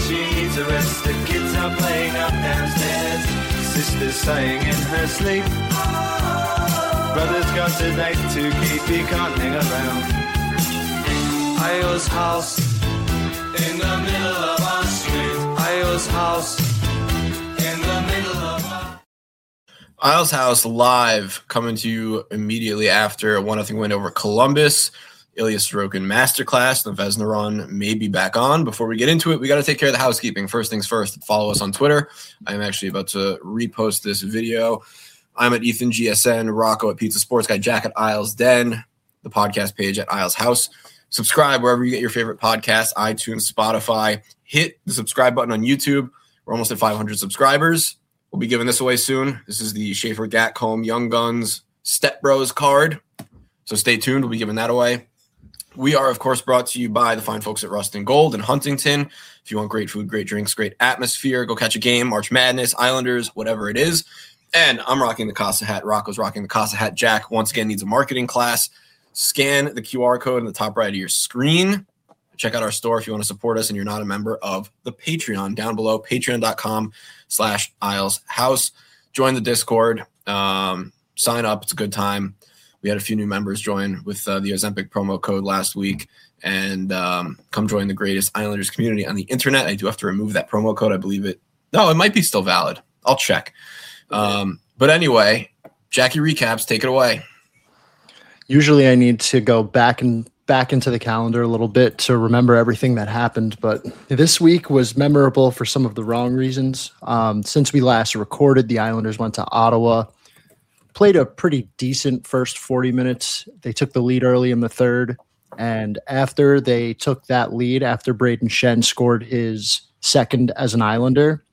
She needs a rest, the kids are playing up downstairs. Sister's sighing in her sleep. Brother's got a date to keep, he can't hang around. Isle's house in the middle of our street. Isle's house in the middle of our... Isle's House live, coming to you immediately after a 1-0 win over Columbus. Ilya Sorokin masterclass. The Vezina run may be back on. Before we get into it, we got to take care of the housekeeping. First things first, follow us on Twitter. I'm actually about to repost this video. I'm at Ethan GSN, Rocco at Pizza Sports Guy, Jack at Isles Den, the podcast page at Isles House. Subscribe wherever you get your favorite podcasts, iTunes, Spotify. Hit the subscribe button on YouTube. We're almost at 500 subscribers. We'll be giving this away soon. This is the Schaefer Gatcomb Young Guns Step Bros card. So stay tuned. We'll be giving that away. We are, of course, brought to you by the fine folks at Rust and Gold in Huntington. If you want great food, great drinks, great atmosphere, go catch a game, March Madness, Islanders, whatever it is. And I'm rocking the Casa hat. Rocco's rocking the Casa hat. Jack, once again, needs a marketing class. Scan the QR code in the top right of your screen. Check out our store if you want to support us and you're not a member of the Patreon. Down below, patreon.com/IlesHouse. Join the Discord. Sign up. It's a good time. We had a few new members join with the Ozempic promo code last week. And come join the greatest Islanders community on the internet. I do have to remove that promo code. I believe it. No, it might be still valid. I'll check. But anyway, Jackie recaps. Take it away. Usually I need to go back into the calendar a little bit to remember everything that happened. But this week was memorable for some of the wrong reasons. Since we last recorded, the Islanders went to Ottawa. Played a pretty decent first 40 minutes. They took the lead early in the third. And after they took that lead, after Braden Shen scored his second as an Islander,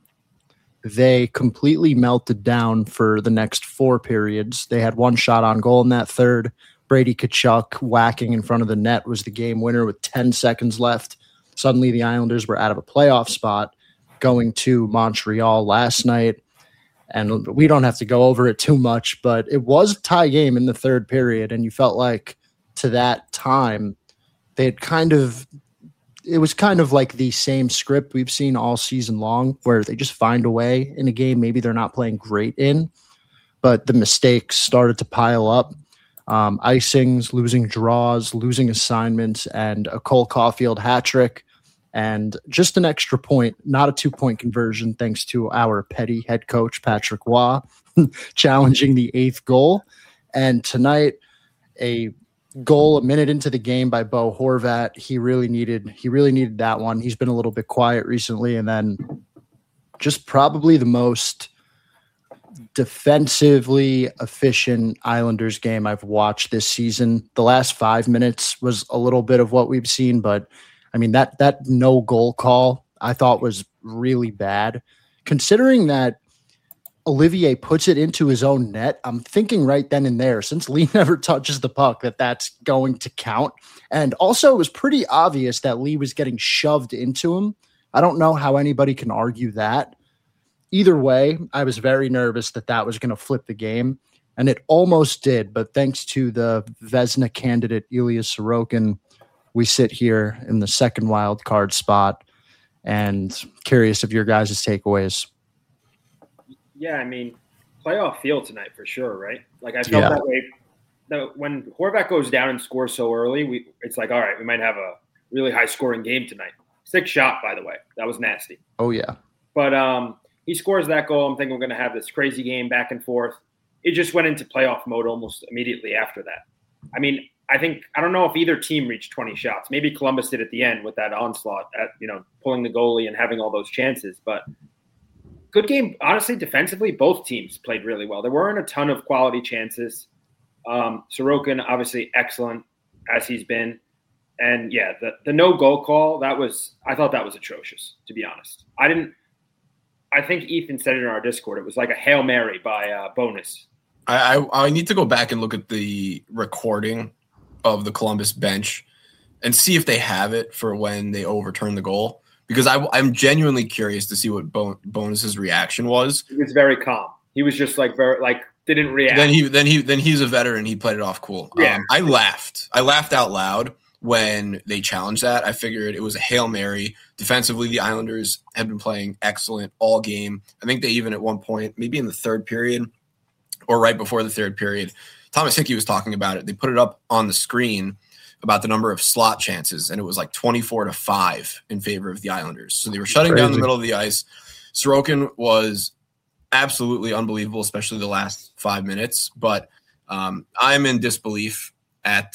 they completely melted down for the next 4 periods. They had 1 shot on goal in that third. Brady Tkachuk whacking in front of the net was the game winner with 10 seconds left. Suddenly the Islanders were out of a playoff spot going to Montreal last night. And we don't have to go over it too much, but it was a tie game in the third period. And you felt like to that time, it was kind of like the same script we've seen all season long, where they just find a way in a game maybe they're not playing great in, but the mistakes started to pile up. Icings, losing draws, losing assignments, and a Cole Caulfield hat trick. And just an extra point, not a 2-point conversion, thanks to our petty head coach, Patrick Waugh, challenging the 8th goal. And tonight, a goal a minute into the game by Bo Horvat. He really needed that one. He's been a little bit quiet recently. And then just probably the most defensively efficient Islanders game I've watched this season. The last 5 minutes was a little bit of what we've seen, but I mean, that no goal call I thought was really bad. Considering that Olivier puts it into his own net, I'm thinking right then and there, since Lee never touches the puck, that's going to count. And also, it was pretty obvious that Lee was getting shoved into him. I don't know how anybody can argue that. Either way, I was very nervous that was going to flip the game, and it almost did. But thanks to the Vezina candidate, Ilya Sorokin, we sit here in the second wild card spot, and curious of your guys' takeaways. Yeah, I mean, playoff feel tonight for sure, right? Like I felt that way. When Horvat goes down and scores so early, it's like, all right, we might have a really high scoring game tonight. 6 shot, by the way. That was nasty. Oh, yeah. But he scores that goal. I'm thinking we're going to have this crazy game back and forth. It just went into playoff mode almost immediately after that. I mean, I don't know if either team reached 20 shots. Maybe Columbus did at the end with that onslaught at, pulling the goalie and having all those chances. But good game. Honestly, defensively, both teams played really well. There weren't a ton of quality chances. Sorokin, obviously excellent as he's been. And yeah, the no goal call, I thought that was atrocious, to be honest. I think Ethan said it in our Discord. It was like a Hail Mary by Bonus. I need to go back and look at the recording of the Columbus bench and see if they have it for when they overturn the goal, because I'm genuinely curious to see what Bonus's reaction was. He was very calm. He was just didn't react. Then he's a veteran. He played it off cool. Yeah. I laughed out loud when they challenged that. I figured it was a Hail Mary. Defensively, the Islanders had been playing excellent all game. I think they even at one point, maybe in the third period or right before the third period, Thomas Hickey was talking about it. They put it up on the screen about the number of slot chances, and it was like 24-5 in favor of the Islanders. So they were shutting down the middle of the ice. Sorokin was absolutely unbelievable, especially the last 5 minutes. But I'm in disbelief at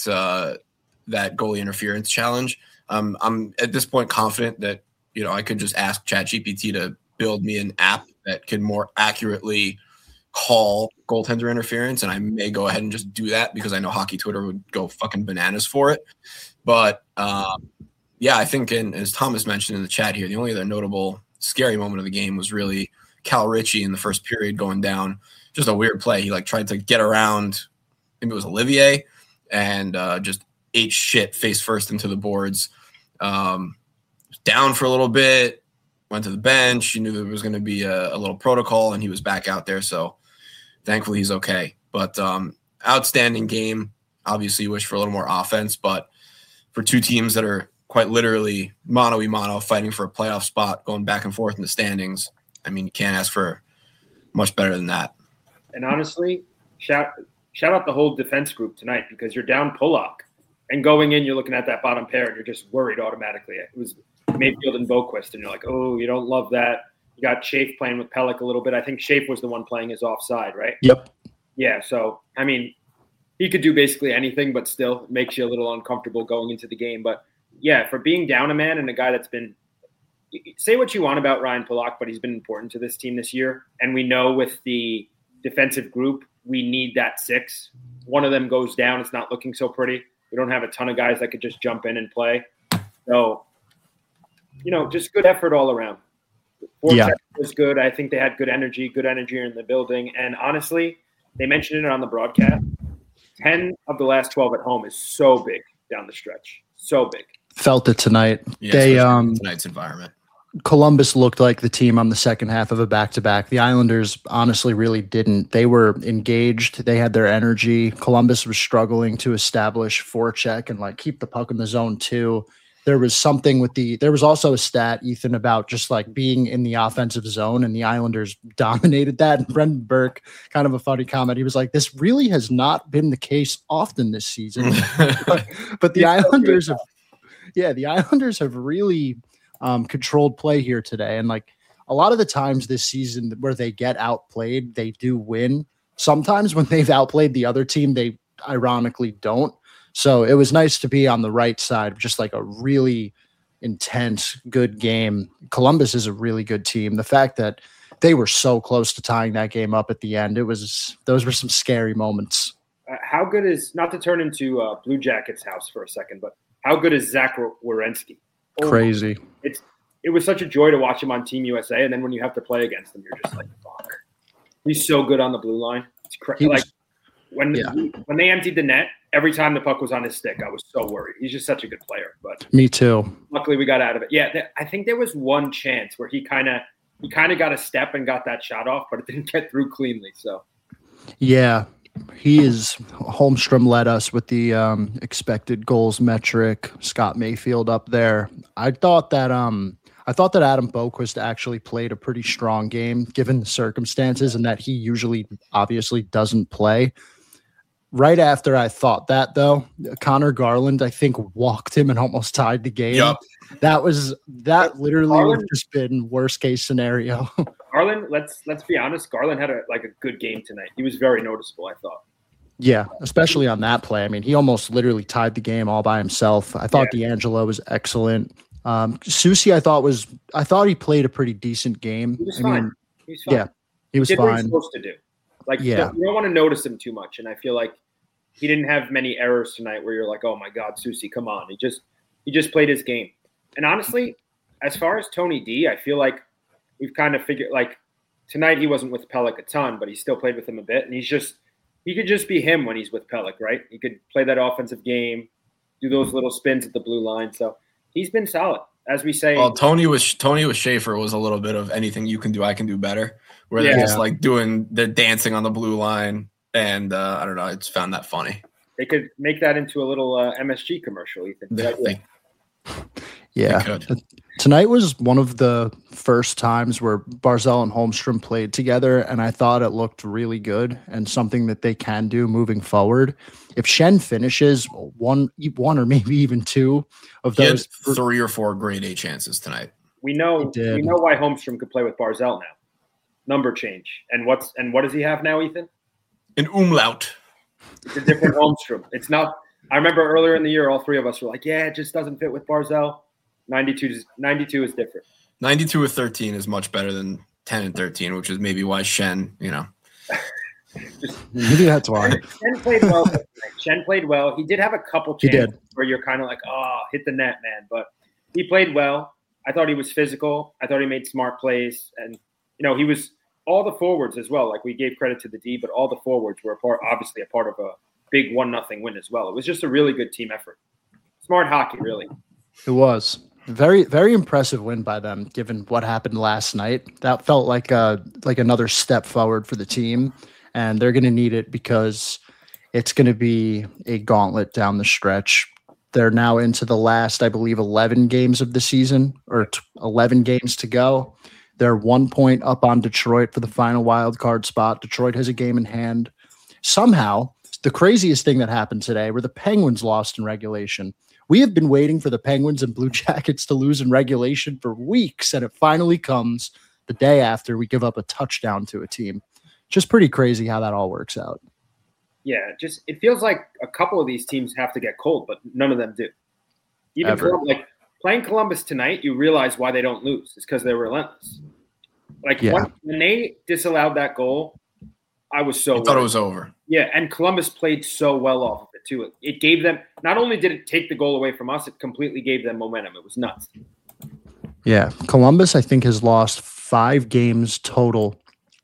that goalie interference challenge. I'm at this point confident that I could just ask ChatGPT to build me an app that can more accurately call goaltender interference, and I may go ahead and just do that because I know hockey Twitter would go fucking bananas for it. But yeah, I think, and as Thomas mentioned in the chat here, the only other notable scary moment of the game was really Cal Ritchie in the first period going down. Just a weird play. He tried to get around, maybe it was Olivier, and just ate shit face first into the boards. Down for a little bit, went to the bench. You knew there was going to be a little protocol, and he was back out there. So thankfully he's okay. But outstanding game. Obviously you wish for a little more offense, but for two teams that are quite literally mano-a-mano fighting for a playoff spot, going back and forth in the standings, I mean, you can't ask for much better than that. And honestly, shout out the whole defense group tonight, because you're down Pulock, and going in, you're looking at that bottom pair, and you're just worried automatically. It was Mayfield and Boquist, and you're like, oh, you don't love that. You got Schaeff playing with Pelech a little bit. I think Schaeff was the one playing his offside, right? Yep. Yeah, so, I mean, he could do basically anything, but still makes you a little uncomfortable going into the game. But, yeah, for being down a man and a guy that's been – say what you want about Ryan Pulock, but he's been important to this team this year. And we know with the defensive group, we need that six. One of them goes down. It's not looking so pretty. We don't have a ton of guys that could just jump in and play. So, just good effort all around. Voracek was good. I think they had good energy in the building. And honestly, they mentioned it on the broadcast. 10 of the last 12 at home is so big down the stretch. So big. Felt it tonight. Yeah, tonight's environment. Columbus looked like the team on the second half of a back-to-back. The Islanders honestly really didn't. They were engaged. They had their energy. Columbus was struggling to establish forecheck and keep the puck in the zone too. There was something there was also a stat, Ethan, about just being in the offensive zone, and the Islanders dominated that. And Brendan Burke, kind of a funny comment, he was like, this really has not been the case often this season. but the Islanders have really controlled play here today. And a lot of the times this season where they get outplayed, they do win. Sometimes when they've outplayed the other team, they ironically don't. So it was nice to be on the right side of just a really intense, good game. Columbus is a really good team. The fact that they were so close to tying that game up at the end, those were some scary moments. How good is, not to turn into Blue Jackets house for a second, but how good is Zach Werenski? Crazy. It was such a joy to watch him on Team USA, and then when you have to play against him, you're just like, fuck. He's so good on the blue line. It's crazy. When they emptied the net, every time the puck was on his stick, I was so worried. He's just such a good player. But me too. Luckily, we got out of it. Yeah, I think there was one chance where he kind of got a step and got that shot off, but it didn't get through cleanly. So yeah, Holmstrom led us with the expected goals metric. Scott Mayfield up there. I thought that Adam Boquist actually played a pretty strong game given the circumstances, and that he usually obviously doesn't play. Right after I thought that, though, Connor Garland, I think, walked him and almost tied the game. Yep. That literally would have just been worst case scenario. Garland, let's be honest. Garland had a good game tonight. He was very noticeable, I thought. Yeah, especially on that play. I mean, he almost literally tied the game all by himself. I thought D'Angelo was excellent. Soucy, I thought he played a pretty decent game. He was fine. Yeah, he was fine. What he's supposed to do. You don't want to notice him too much, and I feel like he didn't have many errors tonight where you're like, oh my God, Soucy, come on. He just played his game. And honestly, as far as Tony D, I feel like we've kind of figured, tonight he wasn't with Pelech a ton, but he still played with him a bit, and he could just be him when he's with Pelech, right? He could play that offensive game, do those little spins at the blue line. So he's been solid, as we say. Well, Tony with Schaefer was a little bit of anything you can do, I can do better, where they're just doing the dancing on the blue line, and I don't know, I just found that funny. They could make that into a little MSG commercial, Ethan. Yeah. Tonight was one of the first times where Barzal and Holmstrom played together, and I thought it looked really good and something that they can do moving forward. If Schenn finishes one or maybe even two of those, 3 or 4 grade A chances tonight. We know why Holmstrom could play with Barzal now. Number change. And what does he have now, Ethan? An umlaut. It's a different Holmstrom. It's not. I remember earlier in the year, all three of us were like, "Yeah, it just doesn't fit with Barzal." 92 is different. 92 with 13 is much better than 10 and 13, which is maybe why Schenn, maybe that's why. Schenn played well. Schenn played well. He did have a couple chances where you're kind of like, "Oh, hit the net, man!" But he played well. I thought he was physical. I thought he made smart plays, and he was all the forwards as well. Like we gave credit to the D, but all the forwards were obviously a part of a big 1-0 win as well. It was just a really good team effort. Smart hockey, really. It was. Very, very impressive win by them, given what happened last night. That felt like another step forward for the team, and they're going to need it because it's going to be a gauntlet down the stretch. They're now into the last, I believe, 11 games of the season, or 11 games to go. They're 1 point up on Detroit for the final wild card spot. Detroit has a game in hand. Somehow, the craziest thing that happened today were the Penguins lost in regulation. We have been waiting for the Penguins and Blue Jackets to lose in regulation for weeks, and it finally comes the day after we give up a touchdown to a team. Just pretty crazy how that all works out. Yeah, it feels like a couple of these teams have to get cold, but none of them do. Even playing Columbus tonight, you realize why they don't lose. It's because they're relentless. When they disallowed that goal, I was so thought it was over. Yeah, and Columbus played so well off of it too. It gave them – not only did it take the goal away from us, it completely gave them momentum. It was nuts. Yeah, Columbus, I think, has lost 5 games total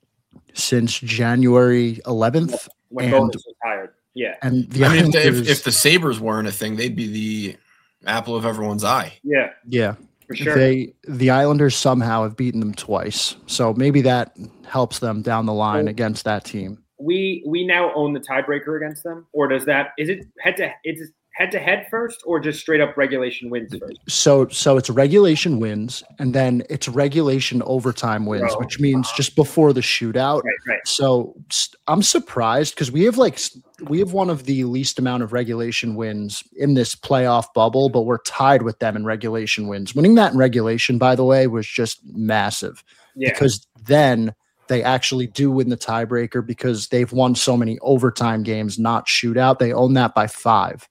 since January 11th. When Bowness was hired. Yeah. And if the Sabres weren't a thing, they'd be the apple of everyone's eye. Yeah. Yeah. For sure. The Islanders somehow have beaten them twice. So maybe that helps them down the line against that team. We now own the tiebreaker against them, or is it head to head first, or just straight up regulation wins first? So it's regulation wins, and then it's regulation overtime wins, which means just before the shootout. Right. So I'm surprised because we have one of the least amount of regulation wins in this playoff bubble, but we're tied with them in regulation wins. Winning that in regulation, by the way, was just massive because then they actually do win the tiebreaker because they've won so many overtime games, not shootout. They own that by 5.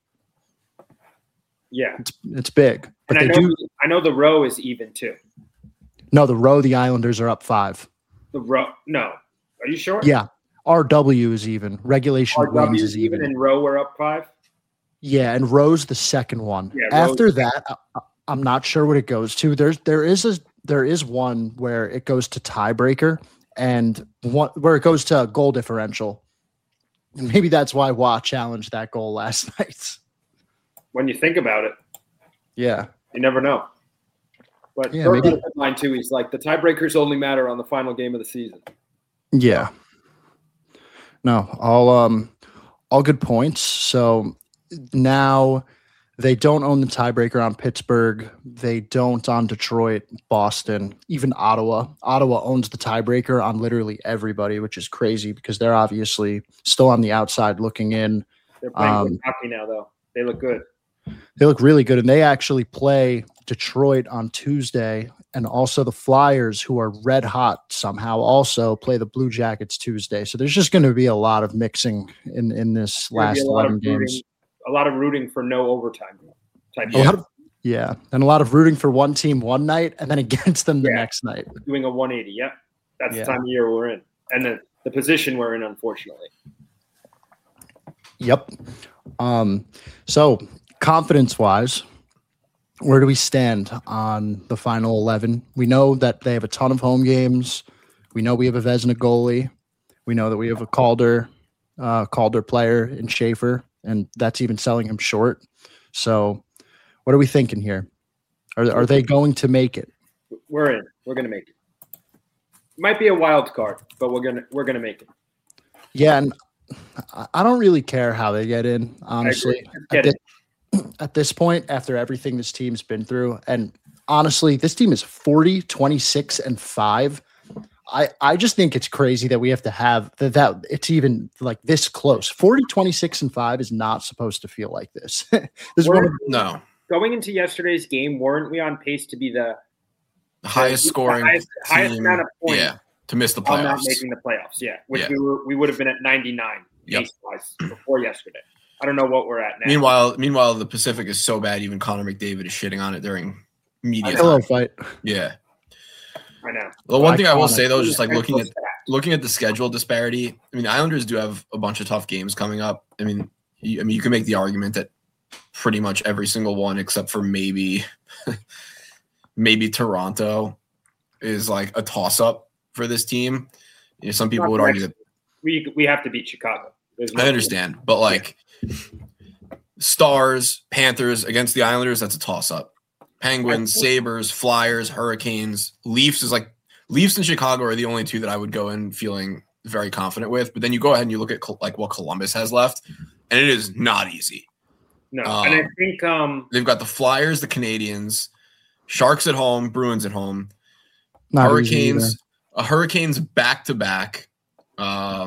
Yeah, it's big. But and I know the row is even too. No, the row, the Islanders are up 5. The row, no. Are you sure? Yeah, RW is even. Regulation wins is even. And row we're up 5. Yeah, and row's the second one. Yeah, after that, I'm not sure what it goes to. There is one where it goes to tiebreaker and one where it goes to goal differential. And maybe that's why Watt challenged that goal last night. When you think about it, yeah, you never know. But maybe headline too. He's like, the tiebreakers only matter on the final game of the season. Yeah. No, all good points. So now they don't own the tiebreaker on Pittsburgh. They don't on Detroit, Boston, even Ottawa. Ottawa owns the tiebreaker on literally everybody, which is crazy because they're obviously still on the outside looking in. They're playing good hockey now, though. They look good. They look really good, and they actually play Detroit on Tuesday, and also the Flyers, who are red hot somehow, also play the Blue Jackets Tuesday. So there's just going to be a lot of mixing in this last 11 games. A lot of rooting for no overtime type. And a lot of rooting for one team one night, and then against them the next night. Doing a 180, That's the time of year we're in, and the position we're in, unfortunately. Yep. So confidence-wise, where do we stand on the final 11? We know that they have a ton of home games. We know we have a Vezina goalie. We know that we have a Calder player in Schaefer, and that's even selling him short. So what are we thinking here? Are they going to make it? We're in. We're going to make it. Might be a wild card, but we're gonna make it. Yeah, and I don't really care how they get in, honestly. At this point, after everything this team's been through, and honestly, this team is 40, 26, and 5. I just think it's crazy that we have to have that it's even like this close. 40, 26, and 5 is not supposed to feel like this. No. Going into yesterday's game, weren't we on pace to be the highest scoring highest amount of points? Yeah, to miss the playoffs. Not making the playoffs, which we would have been at 99 pace-wise before yesterday. I don't know what we're at now. Meanwhile, the Pacific is so bad, even Connor McDavid is shitting on it during media time. Fight. Yeah. I know. The one thing I will say, though, is just like looking at the schedule disparity, I mean, the Islanders do have a bunch of tough games coming up. I mean, you can make the argument that pretty much every single one except for maybe Toronto is like a toss-up for this team. You know, some people would argue that we have to beat Chicago. I understand, but like Stars, Panthers against the Islanders, that's a toss-up. Penguins, Sabres, Flyers, Hurricanes, Leafs and Chicago are the only two that I would go in feeling very confident with. But then you go ahead and you look at like what Columbus has left, and it is not easy. No, and I think they've got the Flyers, the Canadians, Sharks at home, Bruins at home, Hurricanes back to back, at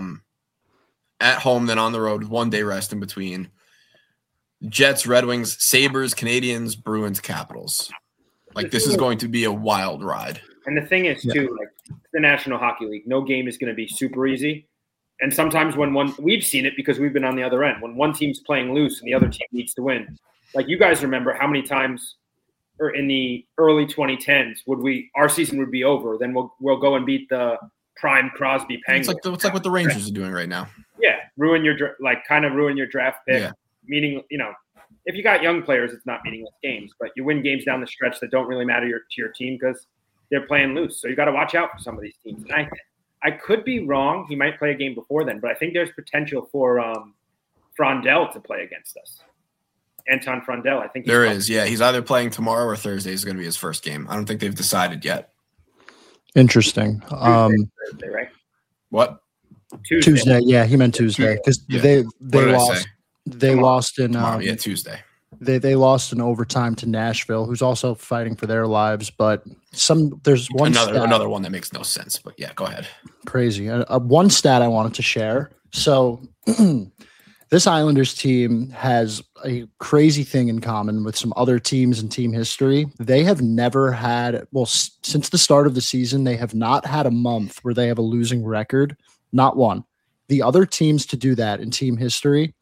home, then on the road, 1 day rest in between. Jets, Red Wings, Sabres, Canadians, Bruins, Capitals. Like, this is going to be a wild ride. And the thing is, too, like the National Hockey League, no game is going to be super easy. And sometimes we've seen it because we've been on the other end. When one team's playing loose and the other team needs to win. Like, you guys remember how many times or in the early 2010s our season would be over. Then we'll go and beat the prime Crosby Penguins. It's like what the Rangers are doing right now. Yeah. Ruin your draft pick. Yeah. Meaning, if you got young players, it's not meaningless games, but you win games down the stretch that don't really matter to your team because they're playing loose. So you got to watch out for some of these teams. And I could be wrong. He might play a game before then, but I think there's potential for Frondell to play against us. Anton Frondell, I think. There is, yeah. He's either playing tomorrow or Thursday is going to be his first game. I don't think they've decided yet. Interesting. Thursday, right? What? Tuesday. Yeah, he meant Tuesday because they lost. They lost in Tuesday. They lost in overtime to Nashville, who's also fighting for their lives. But there's another one that makes no sense. But yeah, go ahead. Crazy. One stat I wanted to share. So this Islanders team has a crazy thing in common with some other teams in team history. They have never had, since the start of the season, they have not had a month where they have a losing record. Not one. The other teams to do that in team history,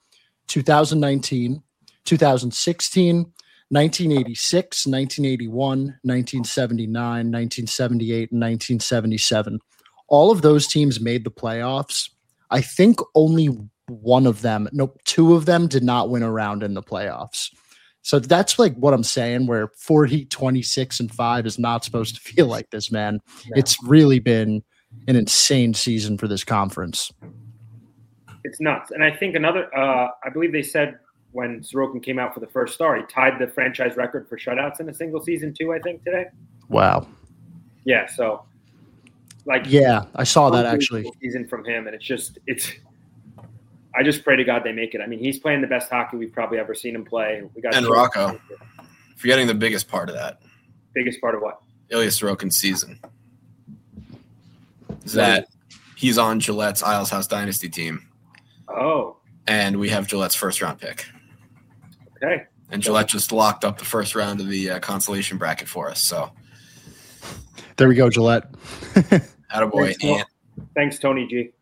2019, 2016, 1986, 1981, 1979, 1978, and 1977. All of those teams made the playoffs. I think only two of them did not win a round in the playoffs. So that's like what I'm saying, where 40, 26, and 5 is not supposed to feel like this, man. No. It's really been an insane season for this conference. It's nuts. And I think I believe they said when Sorokin came out for the first star, he tied the franchise record for shutouts in a single season too, I think, today. Wow. Yeah, so I saw that actually. Season from him, and I just pray to God they make it. I mean, he's playing the best hockey we've probably ever seen him play. And Rocco, forgetting the biggest part of that. Biggest part of what? Ilya Sorokin's season. Is that he's on Gillette's Isles House Dynasty team. Oh. And we have Gillette's first round pick. Okay. And Gillette just locked up the first round of the consolation bracket for us. So there we go, Gillette. Attaboy. Thanks, Tony G.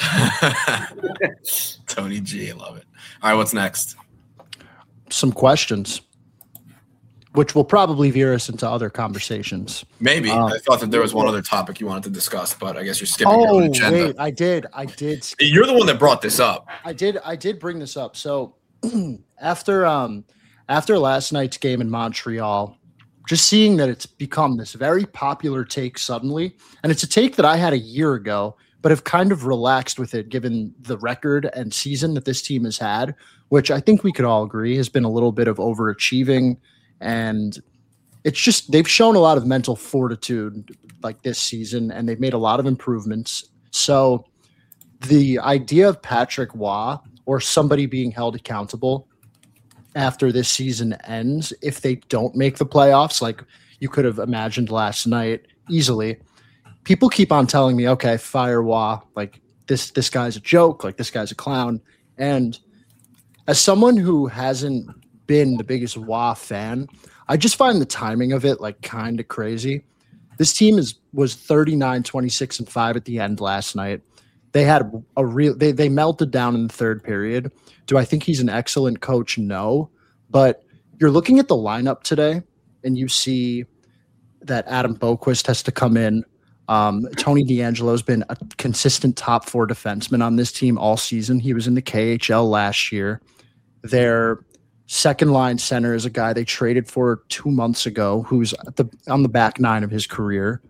Tony G, I love it. All right, what's next? Some questions, which will probably veer us into other conversations. Maybe. I thought that there was one other topic you wanted to discuss, but I guess you're skipping your own agenda. Wait, I did. You're the one that brought this up. I did bring this up. So after last night's game in Montreal, just seeing that it's become this very popular take suddenly, and it's a take that I had a year ago, but have kind of relaxed with it given the record and season that this team has had, which I think we could all agree has been a little bit of overachieving. And it's just, they've shown a lot of mental fortitude like this season, and they've made a lot of improvements. So the idea of Patrick Waugh or somebody being held accountable after this season ends, if they don't make the playoffs, like you could have imagined last night easily, people keep on telling me, okay, fire Waugh, like this guy's a joke, like this guy's a clown. And as someone who hasn't been the biggest Waugh fan, I just find the timing of it like kind of crazy. This team was 39-26-5 at the end last night. They had they melted down in the third period. Do I think he's an excellent coach? No. But you're looking at the lineup today and you see that Adam Boquist has to come in. Tony DeAngelo has been a consistent top 4 defenseman on this team all season. He was in the KHL last year. Their second line center is a guy they traded for 2 months ago who's on the back 9 of his career.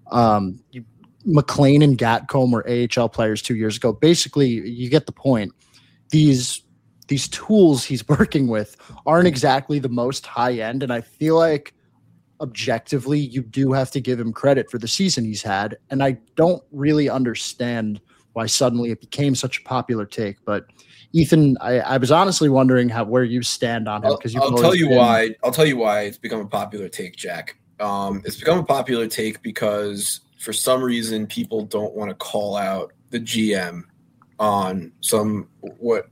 McLean and Gatcombe were AHL players 2 years ago. Basically, you get the point. These tools he's working with aren't exactly the most high end, and I feel like objectively you do have to give him credit for the season he's had, and I don't really understand why suddenly it became such a popular take. But Ethan, I was honestly wondering where you stand on him, because I'll tell you why it's become a popular take, Jack. It's become a popular take because for some reason people don't want to call out the GM on what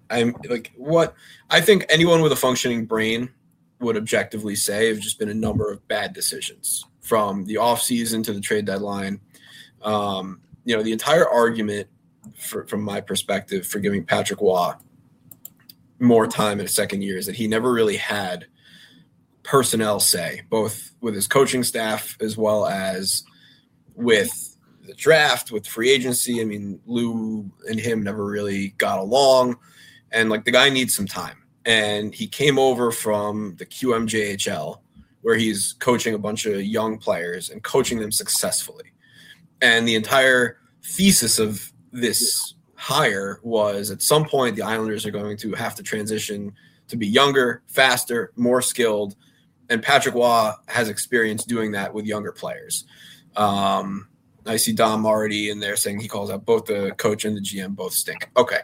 I think anyone with a functioning brain would objectively say have just been a number of bad decisions from the offseason to the trade deadline. The entire argument from my perspective for giving Patrick Waugh more time in a second year is that he never really had personnel say, both with his coaching staff as well as with the draft, with free agency. I mean, Lou and him never really got along, and like the guy needs some time. And he came over from the QMJHL, where he's coaching a bunch of young players and coaching them successfully. And the entire thesis of this hire was at some point the Islanders are going to have to transition to be younger, faster, more skilled. And Patrick Waugh has experience doing that with younger players. I see Dom already in there saying he calls out both the coach and the GM both stink. Okay.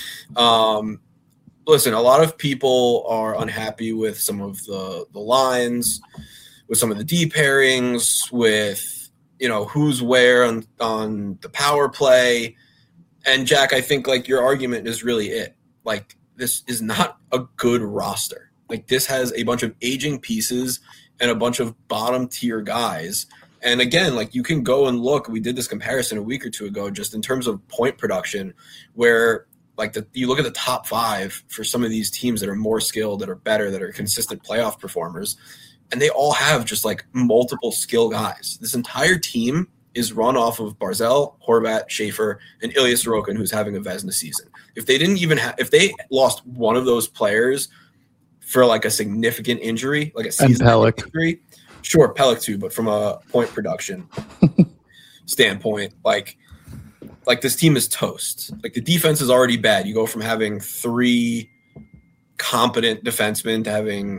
Listen, a lot of people are unhappy with some of the lines, with some of the D pairings, with, who's where on the power play. And Jack, I think like your argument is really it. Like, this is not a good roster. Like, this has a bunch of aging pieces and a bunch of bottom tier guys. And again, like, you can go and look, we did this comparison a week or two ago, just in terms of point production, where like you look at the top 5 for some of these teams that are more skilled, that are better, that are consistent playoff performers, and they all have just like multiple skill guys. This entire team is run off of Barzal, Horvat, Schaefer, and Ilya Sorokin, who's having a Vezina season. If they didn't even if they lost one of those players for like a significant injury, like a season injury, sure, Pelech too, but from a point production standpoint, like this team is toast. Like, the defense is already bad. You go from having 3 competent defensemen to having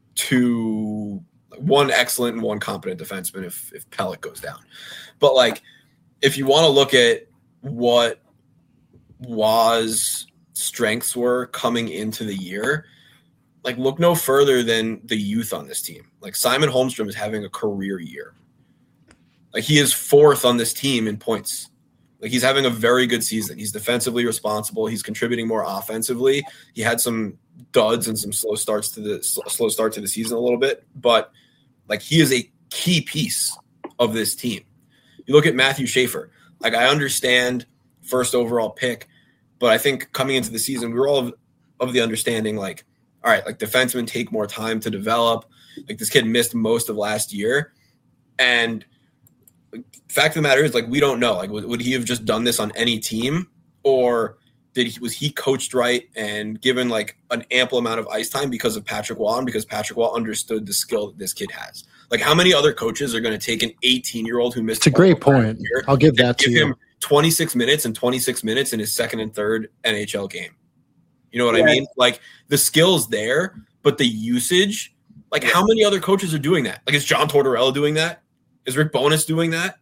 1 excellent and 1 competent defenseman if Pelech goes down. But like, if you want to look at what Waugh's strengths were coming into the year, like, look no further than the youth on this team. Like, Simon Holmstrom is having a career year. Like, he is 4th on this team in points. Like, he's having a very good season. He's defensively responsible. He's contributing more offensively. He had some duds and some slow start to the season a little bit, but like, he is a key piece of this team. You look at Matthew Schaefer. Like, I understand first overall pick, but I think coming into the season, we were all of the understanding, like, all right, like, defensemen take more time to develop. Like, this kid missed most of last year, and fact of the matter is, like, we don't know. Like, would he have just done this on any team, or was he coached right and given like an ample amount of ice time because of Patrick Waugh and because Patrick Waugh understood the skill that this kid has? Like, how many other coaches are going to take an 18-year-old who missed? It's a great point. I'll give that to you. Him 26 minutes and 26 minutes in his second and third NHL game. You know what I mean? Like, the skill's there, but the usage. Like, how many other coaches are doing that? Like, is John Tortorella doing that? Is Rick Bowness doing that?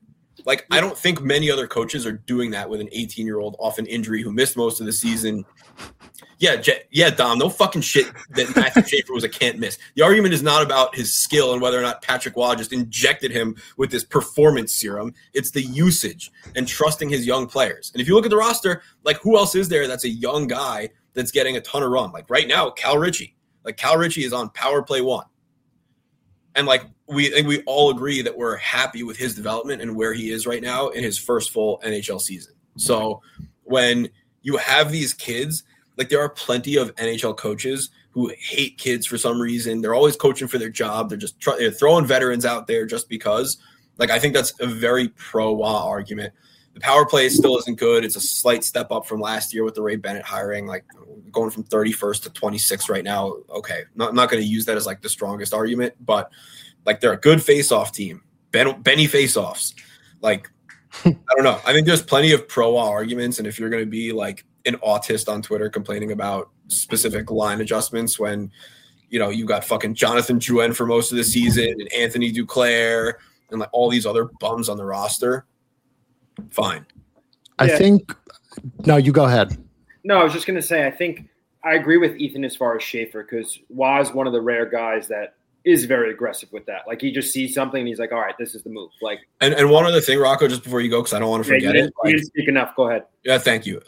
Like, I don't think many other coaches are doing that with an 18-year-old off an injury who missed most of the season. Yeah, Dom, no fucking shit that Matthew Schaefer was a can't miss. The argument is not about his skill and whether or not Patrick Waugh just injected him with this performance serum. It's the usage and trusting his young players. And if you look at the roster, like, who else is there that's a young guy that's getting a ton of run? Like, right now, Cal Ritchie. Like, Cal Ritchie is on power play 1. And, like, we all agree that we're happy with his development and where he is right now in his first full NHL season. So when you have these kids, like, there are plenty of NHL coaches who hate kids for some reason. They're always coaching for their job. They're just they're throwing veterans out there just because. Like, I think that's a very pro-Waugh argument. The power play still isn't good. It's a slight step up from last year with the Ray Bennett hiring, like going from 31st to 26th right now. Okay, I'm not going to use that as like the strongest argument, but like, they're a good face-off team. Benny face-offs. Like, I don't know. I think there's plenty of pro-Waugh arguments, and if you're going to be like an autist on Twitter complaining about specific line adjustments when, you know, you got fucking Jonathan Drouin for most of the season and Anthony Duclair and like all these other bums on the roster, fine. I think – no, you go ahead. No, I was just going to say, I think I agree with Ethan as far as Schaefer, because Waugh is one of the rare guys that is very aggressive with that. Like, he just sees something and he's like, all right, this is the move. Like, and one other thing, Rocco, just before you go, because I don't want to forget it. You didn't speak enough. Go ahead. Yeah, thank you.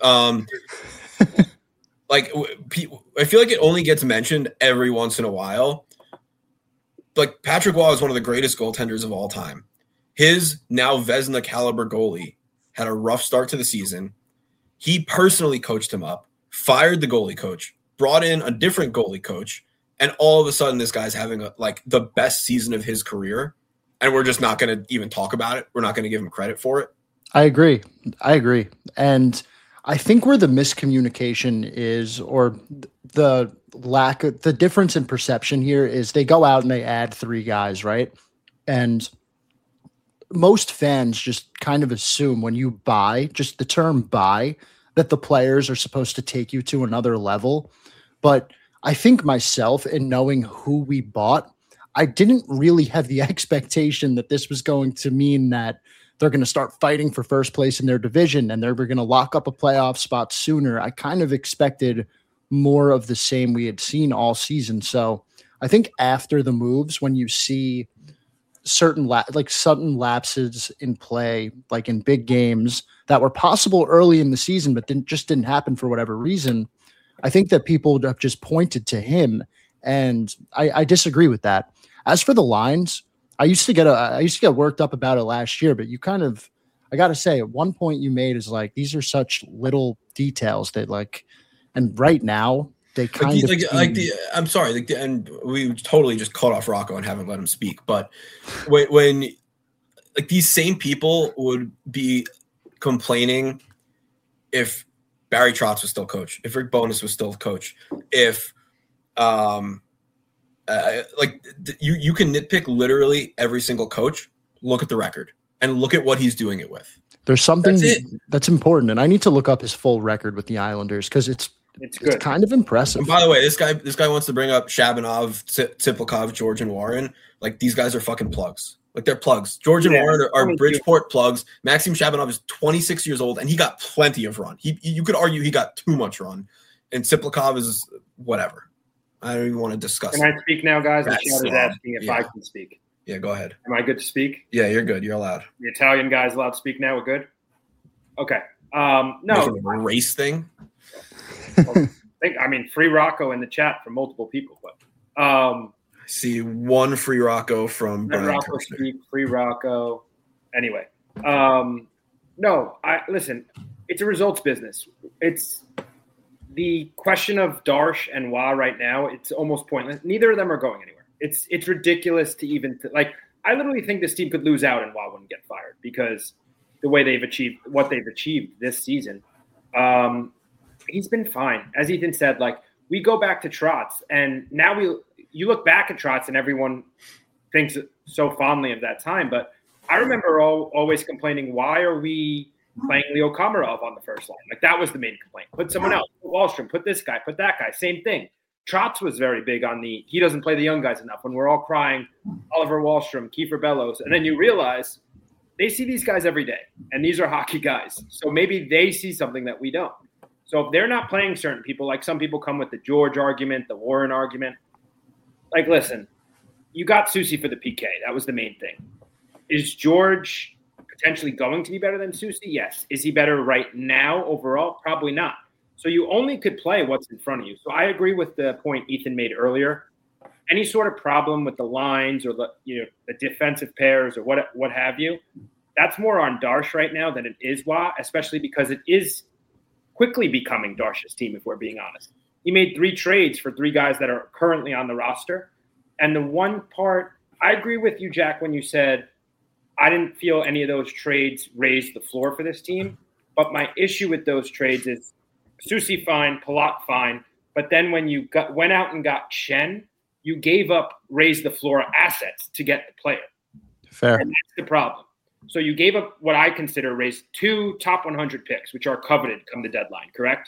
Like, I feel like it only gets mentioned every once in a while. Like, Patrick Waugh is one of the greatest goaltenders of all time. His now Vezina caliber goalie had a rough start to the season. He personally coached him up, fired the goalie coach, brought in a different goalie coach, and all of a sudden this guy's having the best season of his career, and we're just not going to even talk about it. We're not going to give him credit for it. I agree. And I think where the miscommunication is, or the difference in perception here, is they go out and they add 3 guys, right? And most fans just kind of assume when you buy, just the term buy, that the players are supposed to take you to another level. But I think myself, in knowing who we bought, I didn't really have the expectation that this was going to mean that they're going to start fighting for first place in their division and they're going to lock up a playoff spot sooner. I kind of expected more of the same we had seen all season. So I think after the moves, when you see certain sudden lapses in play, like in big games that were possible early in the season, but didn't happen for whatever reason, I think that people have just pointed to him, and I disagree with that. As for the lines, I used to get worked up about it last year, but I got to say, at one point you made is like, these are such little details that and right now they kind of I'm sorry, and we totally just cut off Rocco and haven't let him speak. But when like these same people would be complaining if Barry Trotz was still coach, if Rick Bowness was still coach, if you can nitpick literally every single coach. Look at the record and look at what he's doing it with. There's something that's important, and I need to look up his full record with the Islanders because it's kind of impressive. And by the way, this guy wants to bring up Shabanov, Tiplikov, George, and Warren. Like, these guys are fucking plugs. Like, they're plugs. George and Warren are Bridgeport plugs. Maxim Shabanov is 26 years old, and he got plenty of run. You could argue he got too much run. And Tiplikov is whatever. I don't even want to discuss. Can I speak now, guys? The chat is asking if I can speak. Yeah, go ahead. Am I good to speak? Yeah, you're good. You're allowed. The Italian guys allowed to speak now? We're good? Okay. No. A race thing? Free Rocco in the chat from multiple people. But I see one free Rocco from Brian Rocco speak, free Rocco. Anyway. Listen, it's a results business. It's the question of Darsh and Waugh right now. It's almost pointless. Neither of them are going anywhere. It's ridiculous to even I literally think this team could lose out and Waugh wouldn't get fired because the way they've achieved what they've achieved this season. He's been fine. As Ethan said, we go back to Trotz, and now you look back at Trotz and everyone thinks so fondly of that time. But I remember always complaining, why are we playing Leo Komarov on the first line? That was the main complaint. Put someone else, put Wahlstrom, put this guy, put that guy. Same thing. Trotz was very big on he doesn't play the young guys enough when we're all crying Oliver Wahlstrom, Kiefer Bellows. And then you realize they see these guys every day, and these are hockey guys. So maybe they see something that we don't. So if they're not playing certain people, like some people come with the George argument, the Warren argument, like, listen, you got Soucy for the PK. That was the main thing. Is George potentially going to be better than Soucy? Yes. Is he better right now overall? Probably not. So you only could play what's in front of you. So I agree with the point Ethan made earlier. Any sort of problem with the lines or the defensive pairs or what have you, that's more on Darsh right now than it is Wah, especially because it is quickly becoming Darsh's team, if we're being honest. He made 3 trades for 3 guys that are currently on the roster. And the one part, I agree with you, Jack, when you said I didn't feel any of those trades raised the floor for this team. But my issue with those trades is Soucy fine, Palat fine. But then when you went out and got Schenn, you gave up raise the floor assets to get the player. Fair. And that's the problem. So you gave up what I consider raise 2 top 100 picks, which are coveted come the deadline, correct?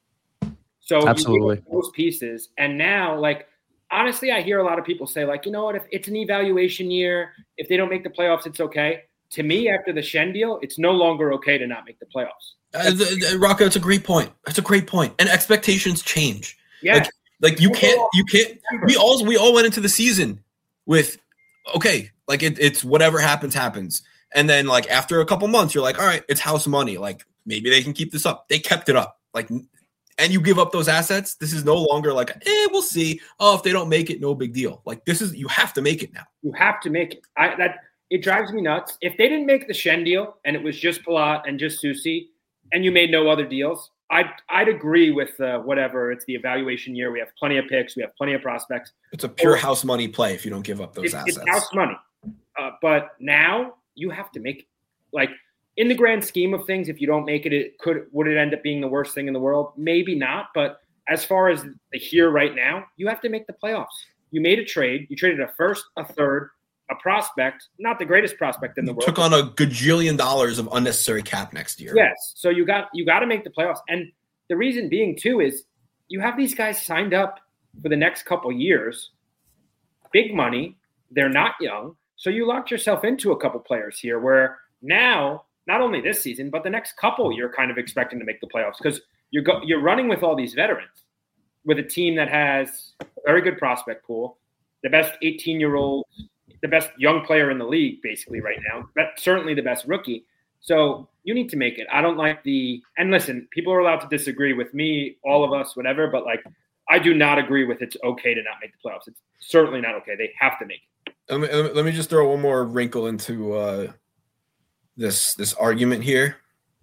So absolutely, you gave up those pieces. And now, like, honestly, I hear a lot of people say, like, you know what, if it's an evaluation year, if they don't make the playoffs, it's okay. To me, after the Schenn deal, it's no longer okay to not make the playoffs. Rocco, that's a great point. That's a great point. And expectations change. Yeah. Like you can't. We all went into the season with, okay, like it's whatever happens. And then like after a couple months, you're like, all right, it's house money. Like maybe they can keep this up. They kept it up. Like, and you give up those assets. This is no longer like, we'll see. Oh, if they don't make it, no big deal. Like you have to make it now. You have to make it. It drives me nuts. If they didn't make the Schenn deal and it was just Palat and just Soucy, and you made no other deals, I'd agree with whatever. It's the evaluation year. We have plenty of picks. We have plenty of prospects. It's a pure house money play if you don't give up those assets. It's house money. But now you have to make it. Like, in the grand scheme of things, if you don't make it, would it end up being the worst thing in the world? Maybe not. But as far as the here right now, you have to make the playoffs. You made a trade. You traded a first, a third, a prospect, not the greatest prospect in the world. Took on $1 gajillion of unnecessary cap next year. Yes. So you got to make the playoffs. And the reason being, too, is you have these guys signed up for the next couple years. Big money. They're not young. So you locked yourself into a couple players here where now, not only this season, but the next couple you're kind of expecting to make the playoffs because you're running with all these veterans with a team that has a very good prospect pool, the best 18-year-old, the best young player in the league basically right now, certainly the best rookie. So you need to make it. I don't like and listen, people are allowed to disagree with me, all of us, whatever, but like I do not agree with it's okay to not make the playoffs. It's certainly not okay. They have to make it. Let me just throw one more wrinkle into this argument here.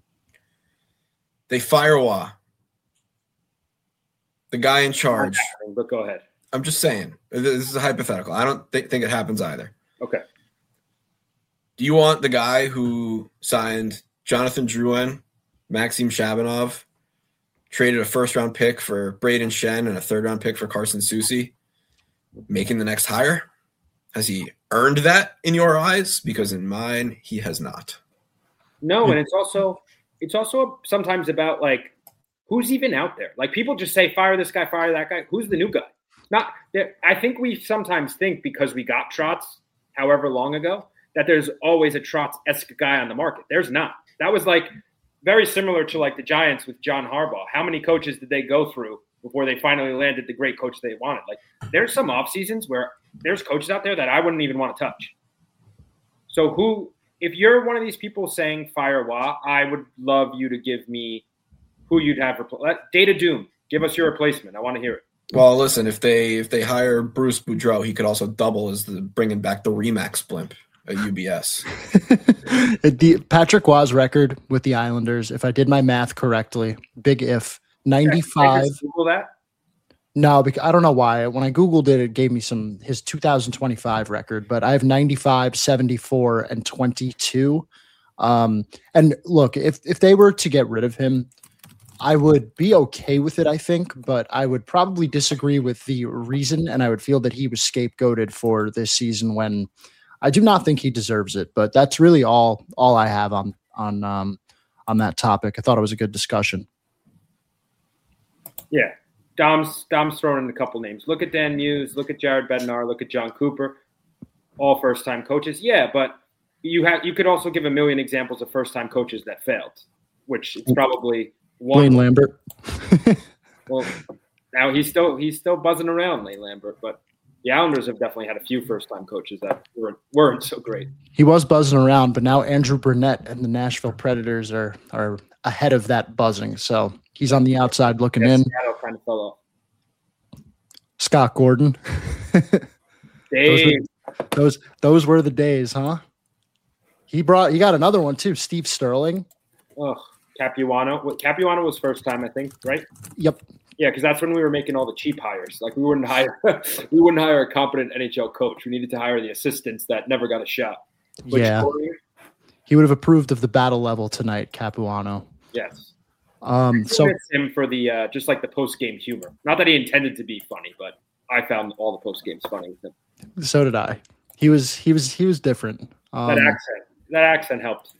They fire Wah, the guy in charge. But go ahead. I'm just saying. This is a hypothetical. I don't think it happens either. Okay. Do you want the guy who signed Jonathan Drouin, Maxim Shabanov, traded a first-round pick for Braden Schenn and a third-round pick for Carson Soucy, making the next hire? Has he earned that in your eyes? Because in mine, he has not. No, and it's also sometimes about like who's even out there. Like people just say fire this guy, fire that guy. Who's the new guy? Not that I think we sometimes think because we got Trotz however long ago that there's always a Trotz-esque guy on the market. There's not. That was like very similar to like the Giants with John Harbaugh. How many coaches did they go through before they finally landed the great coach they wanted? Like there's some off seasons where there's coaches out there that I wouldn't even want to touch. So if you're one of these people saying fire Wah, I would love you to give me who you'd have Data Doom. Give us your replacement. I want to hear it. Well, listen, if they hire Bruce Boudreau, he could also double as bringing back the Remax blimp at UBS. Patrick Wah's record with the Islanders, if I did my math correctly, big if, 95. Google that? No, because I don't know why. When I Googled it, it gave me his 2025 record, but I have 95, 74, and 22. And look, if they were to get rid of him, I would be okay with it, I think, but I would probably disagree with the reason, and I would feel that he was scapegoated for this season when I do not think he deserves it. But that's really all I have on that topic. I thought it was a good discussion. Yeah. Dom's throwing in a couple names. Look at Dan Muse, look at Jared Bednar, look at John Cooper, all first-time coaches. Yeah, but you could also give a million examples of first-time coaches that failed, which it's probably one. Lane Lambert. Well, now he's still buzzing around, Lane Lambert, but the Islanders have definitely had a few first-time coaches that weren't so great. He was buzzing around, but now Andrew Burnett and the Nashville Predators are ahead of that buzzing. So he's on the outside looking in. Seattle kind of fell off. Scott Gordon. Dave. Those were the days, huh? He got another one too, Steve Sterling. Oh, Capuano. Capuano was first time, I think, right? Yep. Yeah, because that's when we were making all the cheap hires. Like we wouldn't hire a competent NHL coach. We needed to hire the assistants that never got a shot. He would have approved of the battle level tonight, Capuano. Yes. So miss him for the just like the post game humor. Not that he intended to be funny, but I found all the post games funny with him. So did I. He was different. That accent helped.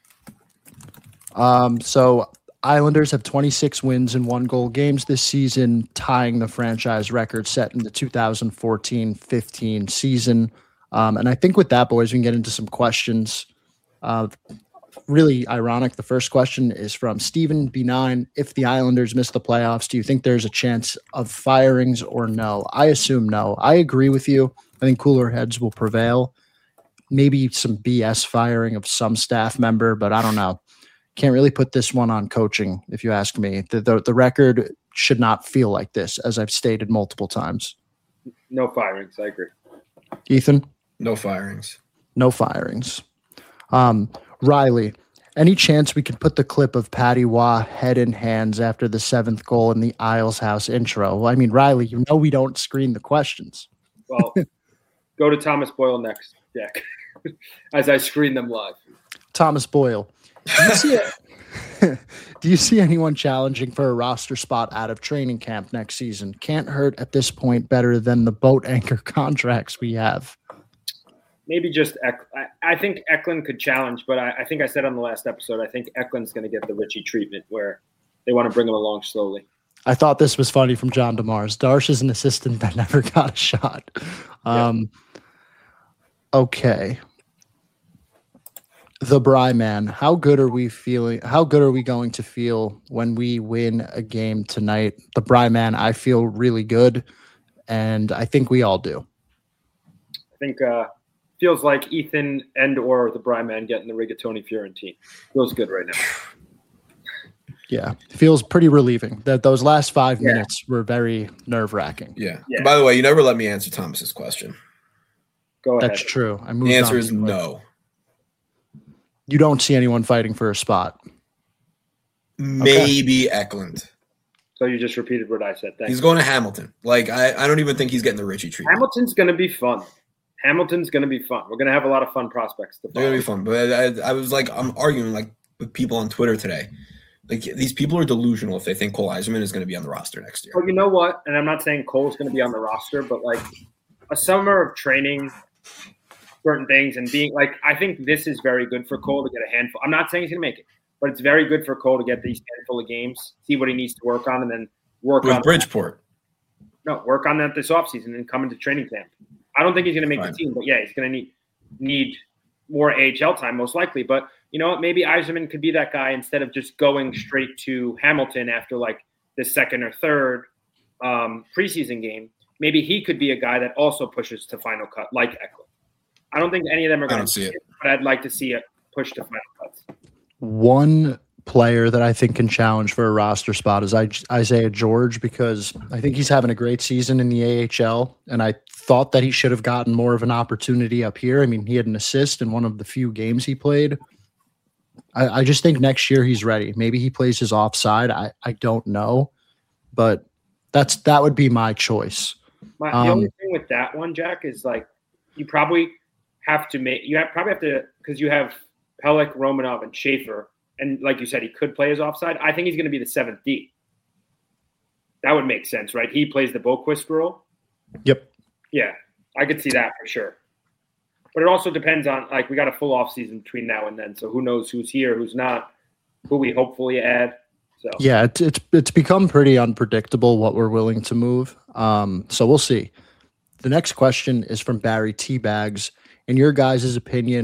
So Islanders have 26 wins and 1-goal games this season, tying the franchise record set in the 2014-15 season. And I think with that, boys, we can get into some questions. Really ironic. The first question is from Stephen B9. If the Islanders miss the playoffs, do you think there's a chance of firings or no? I assume no. I agree with you. I think cooler heads will prevail. Maybe some BS firing of some staff member, but I don't know. Can't really put this one on coaching, if you ask me. The record should not feel like this, as I've stated multiple times. No firings. I agree. Ethan? No firings. No firings. Riley, any chance we could put the clip of Patty Waugh head in hands after the 7th goal in the Isles House intro? Well, I mean, Riley, you know we don't screen the questions. Well, go to Thomas Boyle next, Jack, as I screen them live. Thomas Boyle. Do you see anyone challenging for a roster spot out of training camp next season? Can't hurt at this point better than the boat anchor contracts we have. Maybe just I think Eklund could challenge, but I think I said on the last episode, I think Eklund's going to get the Richie treatment where they want to bring him along slowly. I thought this was funny from John DeMars. Darsh is an assistant that never got a shot. Okay. The Bry Man, how good are we feeling? How good are we going to feel when we win a game tonight? The Bry Man, I feel really good, and I think we all do. I think feels like Ethan and or the Bry Man getting the Rigatoni Fiorentine. Feels good right now. Yeah, feels pretty relieving. That those last 5 minutes were very nerve-wracking. Yeah. By the way, you never let me answer Thomas's question. Go ahead. That's true. The answer is no. You don't see anyone fighting for a spot. Maybe Eklund. So you just repeated what I said. Thanks. He's going to Hamilton. Like I don't even think he's getting the Richie treatment. Hamilton's going to be fun. We're going to have a lot of fun prospects. They're going to be fun. But I was like, I'm arguing like with people on Twitter today. Like these people are delusional if they think Cole Eiserman is going to be on the roster next year. Well, you know what? And I'm not saying Cole's going to be on the roster, but like a summer of training certain things and being like, I think this is very good for Cole to get a handful. I'm not saying he's going to make it, but it's very good for Cole to get these handful of games, see what he needs to work on, and then work on Bridgeport. Work on that this offseason and come into training camp. I don't think he's going to make the team, but yeah, he's going to need more AHL time most likely. But you know what? Maybe Eiserman could be that guy instead of just going straight to Hamilton after like the second or third preseason game. Maybe he could be a guy that also pushes to final cut like Eklund. I don't think any of them are going to see it, but I'd like to see it push to final cuts. One player that I think can challenge for a roster spot is Isaiah George, because I think he's having a great season in the AHL, and I thought that he should have gotten more of an opportunity up here. I mean, he had an assist in one of the few games he played. I just think next year he's ready. Maybe he plays his offside. I don't know, but that would be my choice. The only thing with that one, Jack, is like you probably have to because you have Pelech, Romanov, and Schaefer, and like you said, he could play his offside. I think he's going to be the 7th D. That would make sense, right? He plays the Boquist role. Yep. Yeah, I could see that for sure. But it also depends on, like, we got a full off season between now and then, so who knows who's here, who's not, who we hopefully add. So yeah, it's become pretty unpredictable what we're willing to move. So we'll see. The next question is from Barry Teabags. In your guys' opinion,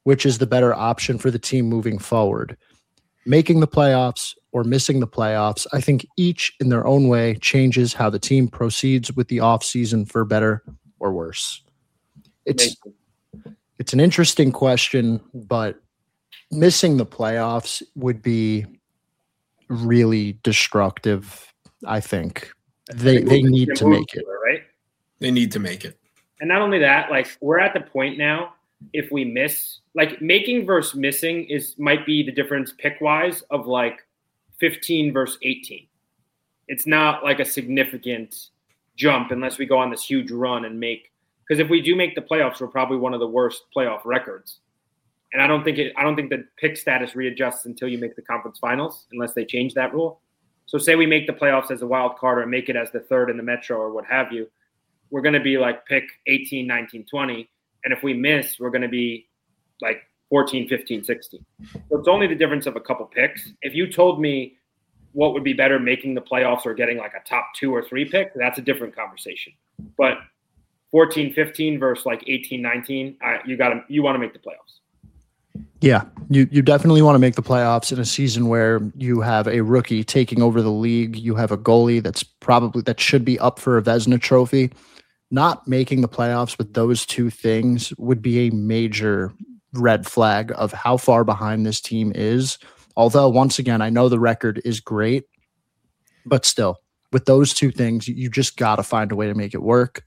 which is the better option for the team moving forward. Making the playoffs or missing the playoffs, I think each in their own way changes how the team proceeds with the offseason for better or worse. It's an interesting question, but missing the playoffs would be really destructive, I think. They need to make it. Right? They need to make it. And not only that, like we're at the point now, if we miss, like making versus missing might be the difference pick-wise of like 15 versus 18. It's not like a significant jump unless we go on this huge run and because if we do make the playoffs, we're probably one of the worst playoff records. And I don't think the pick status readjusts until you make the conference finals, unless they change that rule. So say we make the playoffs as a wild card or make it as the third in the Metro or what have you, we're going to be like pick 18, 19, 20. And if we miss, we're going to be like 14, 15, 16. So it's only the difference of a couple picks. If you told me what would be better, making the playoffs or getting like a top 2 or 3 pick, that's a different conversation. But 14, 15 versus like 18, 19, you want to make the playoffs. Yeah, you definitely want to make the playoffs in a season where you have a rookie taking over the league. You have a goalie that should be up for a Vezina trophy. Not making the playoffs with those two things would be a major red flag of how far behind this team is. Although, once again, I know the record is great, but still, with those two things, you just got to find a way to make it work.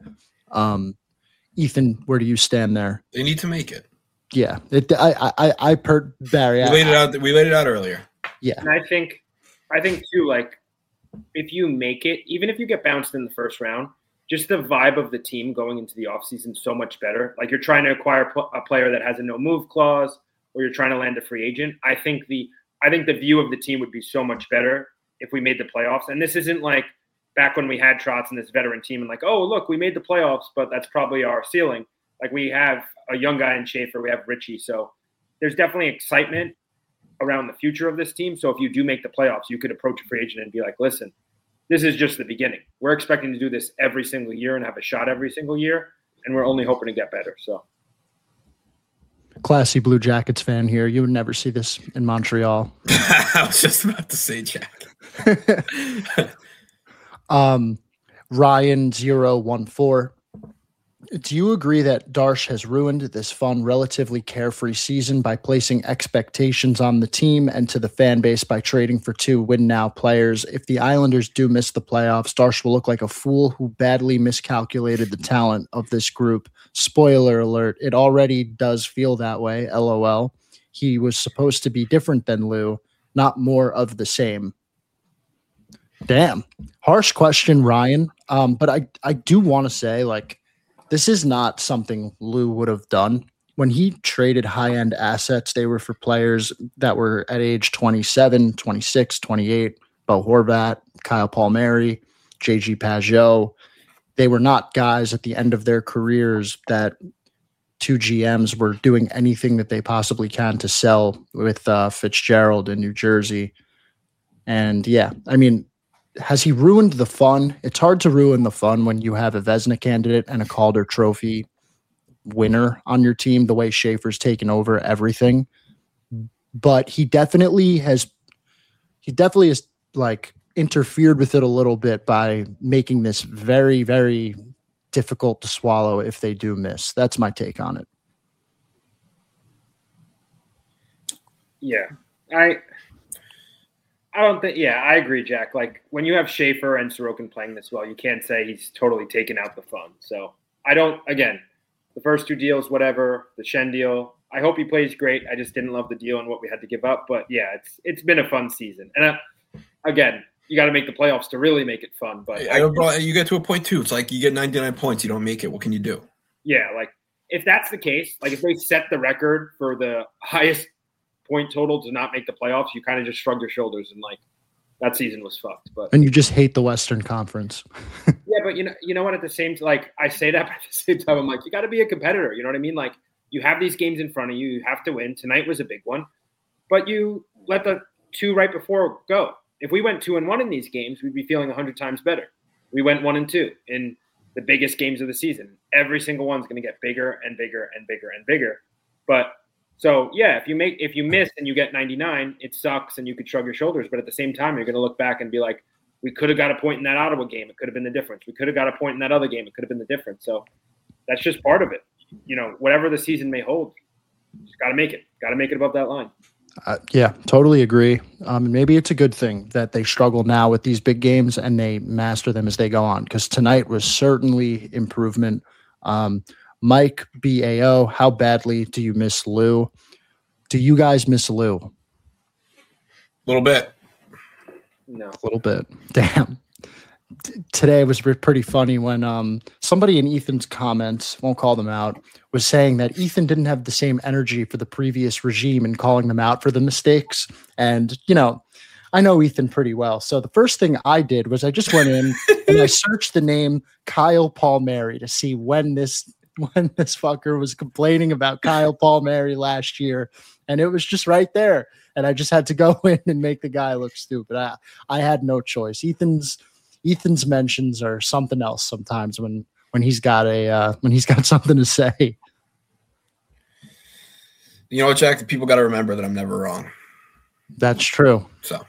Ethan, where do you stand there? They need to make it. Yeah, Barry. We laid it out earlier. Yeah, and I think too, like if you make it, even if you get bounced in the first round, just the vibe of the team going into the offseason is so much better. Like you're trying to acquire a player that has a no move clause, or you're trying to land a free agent. I think the view of the team would be so much better if we made the playoffs. And this isn't like back when we had Trotz and this veteran team and like, oh look, we made the playoffs, but that's probably our ceiling. Like we have a young guy in Schaefer, we have Richie. So there's definitely excitement around the future of this team. So if you do make the playoffs, you could approach a free agent and be like, listen, this is just the beginning. We're expecting to do this every single year and have a shot every single year. And we're only hoping to get better. So classy Blue Jackets fan here. You would never see this in Montreal. I was just about to say, Jack. Ryan014. Do you agree that Darsh has ruined this fun, relatively carefree season by placing expectations on the team and to the fan base by trading for 2 win-now players? If the Islanders do miss the playoffs, Darsh will look like a fool who badly miscalculated the talent of this group. Spoiler alert, it already does feel that way, LOL. He was supposed to be different than Lou, not more of the same. Damn. Harsh question, Ryan. But I do want to say, like, this is not something Lou would have done. When he traded high-end assets, they were for players that were at age 27, 26, 28, Bo Horvat, Kyle Palmieri, JG Pageau. They were not guys at the end of their careers that 2 GMs were doing anything that they possibly can to sell with Fitzgerald in New Jersey. And yeah, I mean, has he ruined the fun? It's hard to ruin the fun when you have a Vezina candidate and a Calder Trophy winner on your team, the way Schaefer's taken over everything. But he definitely has like interfered with it a little bit by making this very, very difficult to swallow if they do miss. That's my take on it. Yeah. I don't think – yeah, I agree, Jack. Like, when you have Schaefer and Sorokin playing this well, you can't say he's totally taken out the fun. So, I don't – again, the first 2 deals, whatever, the Schenn deal, I hope he plays great. I just didn't love the deal and what we had to give up. But, yeah, it's been a fun season. And, again, you got to make the playoffs to really make it fun. But you get to a point, too. It's like you get 99 points. You don't make it. What can you do? Yeah, like, if that's the case, like, if they set the record for the highest – point total to not make the playoffs, you kind of just shrug your shoulders and like that season was fucked. And you just hate the Western Conference. Yeah, but you know what? At the same time, like I say that, but at the same time, I'm like, you got to be a competitor. You know what I mean? Like you have these games in front of you. You have to win. Tonight was a big one, but you let the 2 right before go. If we went 2-1 in these games, we'd be feeling 100 times better. We went 1-2 in the biggest games of the season. Every single one's going to get bigger and bigger and bigger and bigger. But So yeah, if you miss and you get 99, it sucks and you could shrug your shoulders. But at the same time, you're going to look back and be like, we could have got a point in that Ottawa game. It could have been the difference. We could have got a point in that other game. It could have been the difference. So that's just part of it. Whatever the season may hold, just got to make it. Got to make it above that line. Yeah, totally agree. Maybe it's a good thing that they struggle now with these big games and they master them as they go on, because tonight was certainly improvement. Mike BAO, how badly do you miss Lou? Do you guys miss Lou? A little bit. No. A little bit. Damn. Today was pretty funny when somebody in Ethan's comments, won't call them out, was saying that Ethan didn't have the same energy for the previous regime and calling them out for the mistakes. And, I know Ethan pretty well. So the first thing I did was I just went in and I searched the name Kyle Palmieri to see when this fucker was complaining about Kyle Palmieri last year. And it was just right there. And I just had to go in and make the guy look stupid. I had no choice. Ethan's mentions are something else sometimes when he's got something to say. You know what, Jack? People got to remember that I'm never wrong. That's true. So,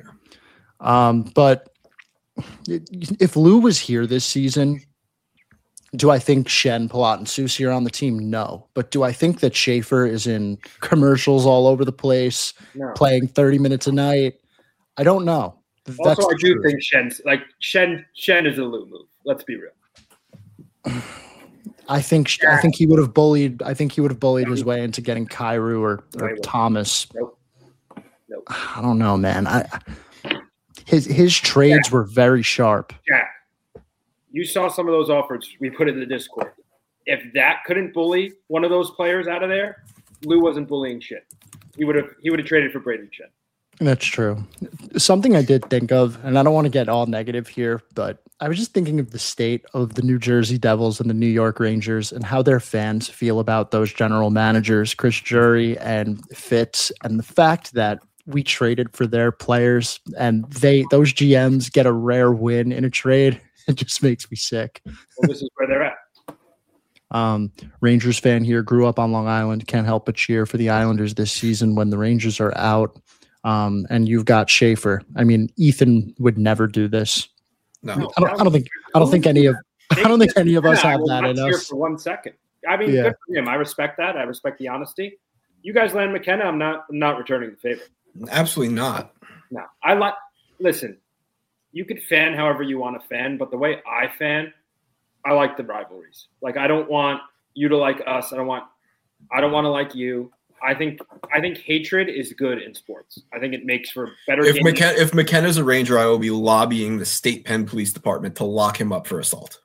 but if Lou was here this season, do I think Shen, Palat, and Susie are on the team? No. But do I think that Schaefer is in commercials all over the place, playing 30 minutes a night? I don't know. Also, I do think Shen is a Lou move. Let's be real. I think he would have bullied. I think he would have bullied his way into getting Kyrou or Thomas. Nope. I don't know, man. His trades were very sharp. Jack, you saw some of those offers we put in the Discord. If that couldn't bully one of those players out of there, Lou wasn't bullying shit. He would have traded for Brayden Schenn. That's true. Something I did think of, and I don't want to get all negative here, but I was just thinking of the state of the New Jersey Devils and the New York Rangers and how their fans feel about those general managers, Chris Drury and Fitz, and the fact that we traded for their players and those GMs get a rare win in a trade. It just makes me sick. Well, this is where they're at. Rangers fan here, grew up on Long Island, can't help but cheer for the Islanders this season when the Rangers are out. And you've got Schaefer. I mean, Ethan would never do this. No, I don't think any of us have that in us. For 1 second. I mean, good for him. I respect that. I respect the honesty. You guys land McKenna. I'm not returning the favor. Absolutely not. No, listen. You could fan however you want to fan, but the way I fan, I like the rivalries. Like, I don't want you to like us. I don't want to like you. I think hatred is good in sports. I think it makes for better games. If McKenna's a Ranger, I will be lobbying the State Penn Police Department to lock him up for assault.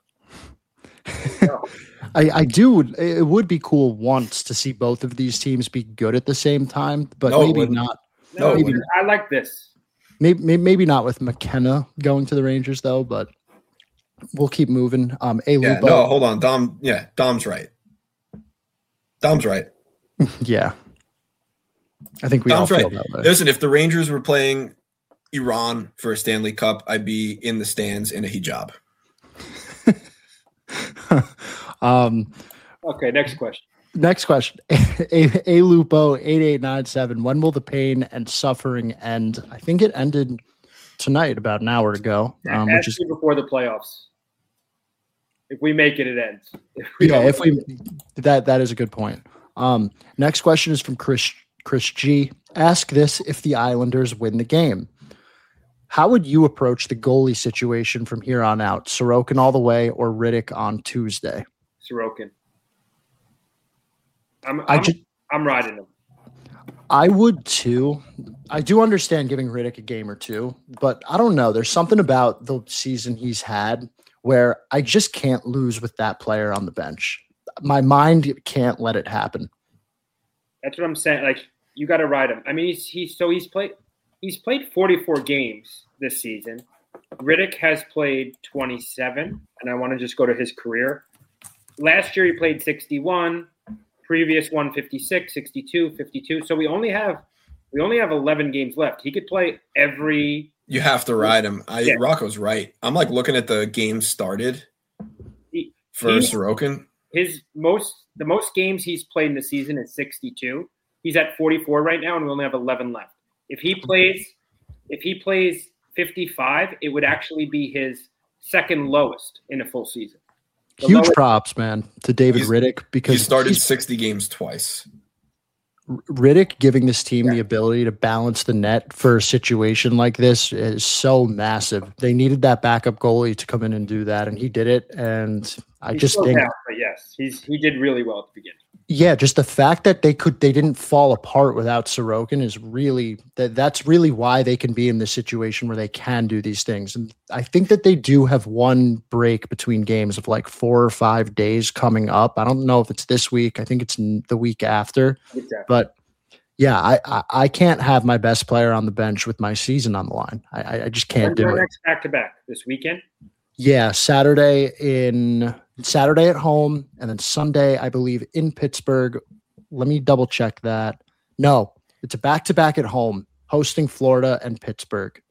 I do. It would be cool once to see both of these teams be good at the same time, but maybe not. No, I like this. Maybe not with McKenna going to the Rangers though, but we'll keep moving. Lupo. No, hold on. Dom's right. Dom's right. Yeah. I think we all feel that way. Listen, if the Rangers were playing Iran for a Stanley Cup, I'd be in the stands in a hijab. Okay, next question. A Lupo 8897. When will the pain and suffering end? I think it ended tonight, about an hour ago. Which is before the playoffs. If we make it, it ends. That is a good point. Next question is from Chris G. Ask this: if the Islanders win the game, how would you approach the goalie situation from here on out? Sorokin all the way or Riddick on Tuesday? Sorokin. I'm riding him. I would too. I do understand giving Riddick a game or two, but I don't know. There's something about the season he's had where I just can't lose with that player on the bench. My mind can't let it happen. That's what I'm saying. Like, you got to ride him. I mean, he's played 44 games this season. Riddick has played 27, and I want to just go to his career. Last year he played 61. Previous one 56, 62, 52. So we only have 11 games left. He could play every. You have to ride him. Rocco's right. I'm like looking at the games started for Sorokin. The most games he's played in the season is 62. He's at 44 right now, and we only have 11 left. If he plays 55, it would actually be his second lowest in a full season. Huge props, man, to David Riddick, because he started 60 games twice. Riddick giving this team the ability to balance the net for a situation like this is so massive. They needed that backup goalie to come in and do that, and he did it. And I just think, but yes, he did really well at the beginning. Yeah, just the fact that they didn't fall apart without Sorokin is really that's really why they can be in this situation where they can do these things. And I think that they do have one break between games of like 4 or 5 days coming up. I don't know if it's this week. I think it's the week after. Exactly. But yeah, I can't have my best player on the bench with my season on the line. I just can't do it. Next back-to-back this weekend? Yeah, Saturday at home, and then Sunday, I believe, in Pittsburgh. Let me double check that. No, it's a back-to-back at home, hosting Florida and Pittsburgh.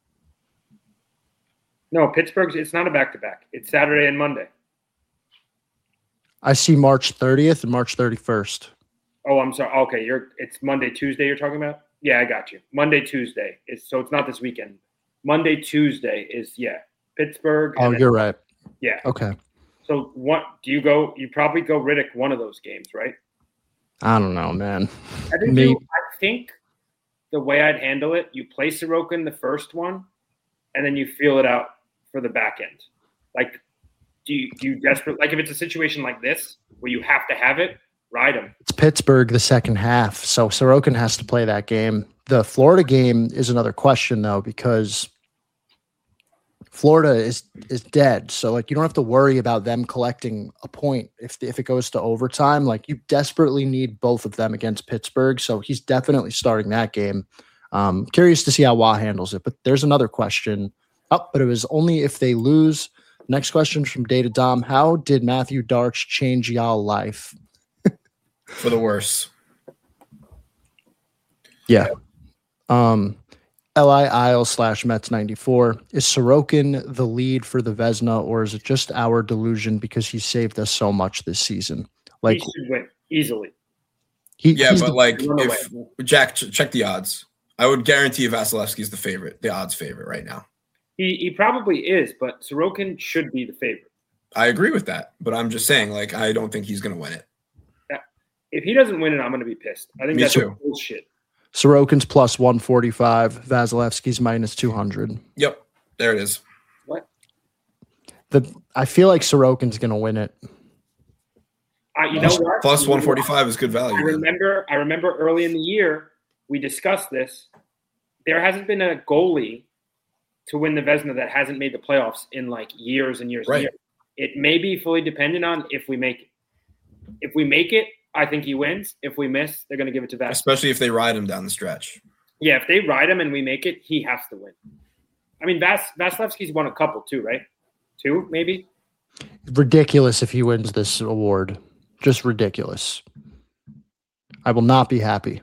No, it's not a back-to-back. It's Saturday and Monday. I see March 30th and March 31st. Oh, I'm sorry. Okay, it's Monday, Tuesday you're talking about? Yeah, I got you. Monday, Tuesday. So it's not this weekend. Monday, Tuesday is, Pittsburgh. Oh, you're right. Yeah. Okay. So what do you go? You probably go Riddick one of those games, right? I don't know, man. I think the way I'd handle it, you play Sorokin the first one, and then you feel it out for the back end. Like, do you desperate? Like, if it's a situation like this where you have to have it, ride him. It's Pittsburgh the second half, so Sorokin has to play that game. The Florida game is another question though, because Florida is dead. So like you don't have to worry about them collecting a point if it goes to overtime. Like you desperately need both of them against Pittsburgh. So he's definitely starting that game. Curious to see how Wah handles it. But there's another question. But it was only if they lose. Next question from Data Dom. How did Matthew Darch change y'all life? For the worse. Yeah. Li Isles / Mets 94. Is Sorokin the lead for the Vezina, or is it just our delusion because he saved us so much this season? Like, he should win easily. But like, if Jack, check the odds. I would guarantee Vasilevsky's the odds favorite right now. He probably is, but Sorokin should be the favorite. I agree with that, but I'm just saying, like, I don't think he's going to win it. If he doesn't win it, I'm going to be pissed. I think that's bullshit. Sorokin's plus 145, Vasilevsky's minus 200. Yep, there it is. What? I feel like Sorokin's going to win it. You know what? Plus 145 is good value. I remember early in the year we discussed this. There hasn't been a goalie to win the Vezina that hasn't made the playoffs in like years and years and years. It may be fully dependent on if we make it. If we make it, I think he wins. If we miss, they're going to give it to Vasilevsky. Especially if they ride him down the stretch. Yeah, if they ride him and we make it, he has to win. I mean, Vasilevsky's won a couple too, right? 2, maybe? Ridiculous if he wins this award. Just ridiculous. I will not be happy.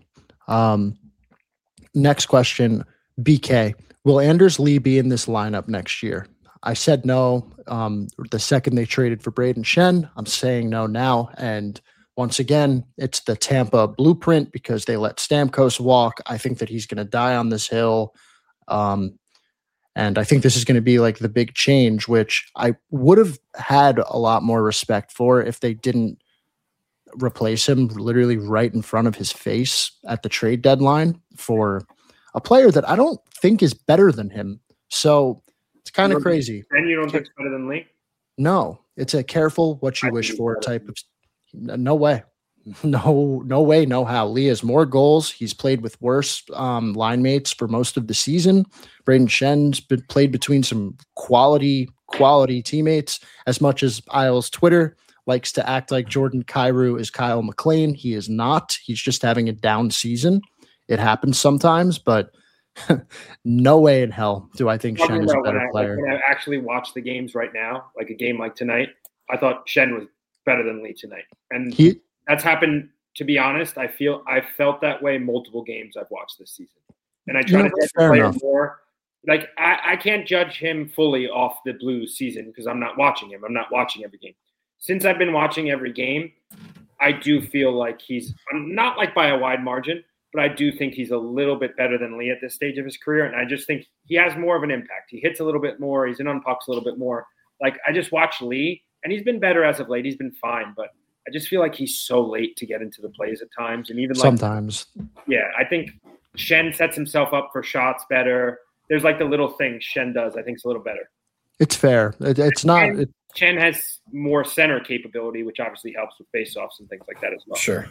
Next question, BK. Will Anders Lee be in this lineup next year? I said no the second they traded for Braden Shen. I'm saying no now. And once again, it's the Tampa blueprint because they let Stamkos walk. I think that he's going to die on this hill. And I think this is going to be like the big change, which I would have had a lot more respect for if they didn't replace him literally right in front of his face at the trade deadline for a player that I don't think is better than him. So it's kind of crazy. And you don't think it's better than Lee? No, it's a careful what you wish for type of. No way. No way, no how. Lee has more goals. He's played with worse line mates for most of the season. Braden Shen's played between some quality teammates. As much as Isles Twitter likes to act like Jordan Kyrou is Kyle McLean, he is not. He's just having a down season. It happens sometimes, but no way in hell do I think Shen is a better player. When I actually watch the games right now, like a game like tonight, I thought Shen was better than Lee tonight. And that's happened, to be honest. I felt that way multiple games I've watched this season. And I try to get the player more. Like, I can't judge him fully off the Blues season because I'm not watching him. I'm not watching every game. Since I've been watching every game, I do feel like I'm not like by a wide margin, but I do think he's a little bit better than Lee at this stage of his career. And I just think he has more of an impact. He hits a little bit more. He's in on pucks a little bit more. Like, I just watched Lee, and he's been better as of late. He's been fine, but I just feel like he's so late to get into the plays at times. And even sometimes. Yeah, I think Schenn sets himself up for shots better. There's like the little things Schenn does, I think, is a little better. It's fair. It's not. Schenn has more center capability, which obviously helps with faceoffs and things like that as well. Sure.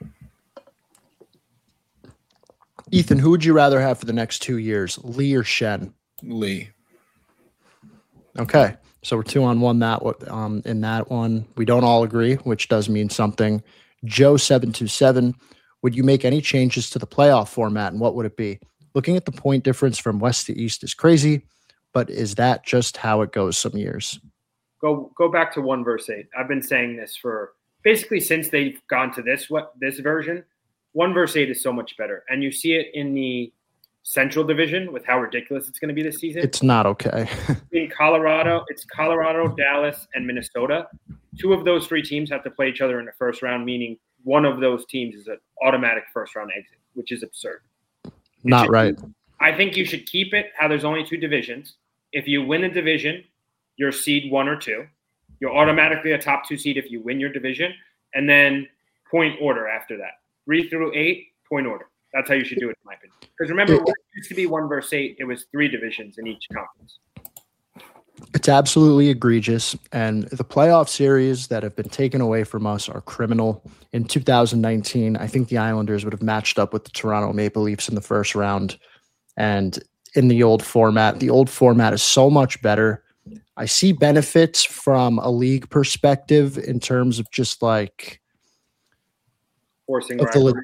Ethan, who would you rather have for the next 2 years, Lee or Schenn? Lee. Okay, so we're 2-on-1 in that one. We don't all agree, which does mean something. Joe727, would you make any changes to the playoff format, and what would it be? Looking at the point difference from west to east is crazy, but is that just how it goes some years? Go back to 1 versus 8. I've been saying this for basically since they've gone to this version. 1 versus 8 is so much better. And you see it in the Central Division with how ridiculous it's going to be this season. It's not okay. In Colorado, it's Colorado, Dallas, and Minnesota. 2 of those 3 teams have to play each other in the first round, meaning one of those teams is an automatic first-round exit, which is absurd. Not right. I think you should keep it how there's only 2 divisions. If you win a division, you're seed 1 or 2. You're automatically a top 2 seed if you win your division, and then point order after that. 3 through 8, point order. That's how you should do it, in my opinion. Because remember, when it used to be 1 versus 8, it was 3 divisions in each conference. It's absolutely egregious, and the playoff series that have been taken away from us are criminal. In 2019, I think the Islanders would have matched up with the Toronto Maple Leafs in the first round, and in the old format is so much better. I see benefits from a league perspective in terms of just like forcing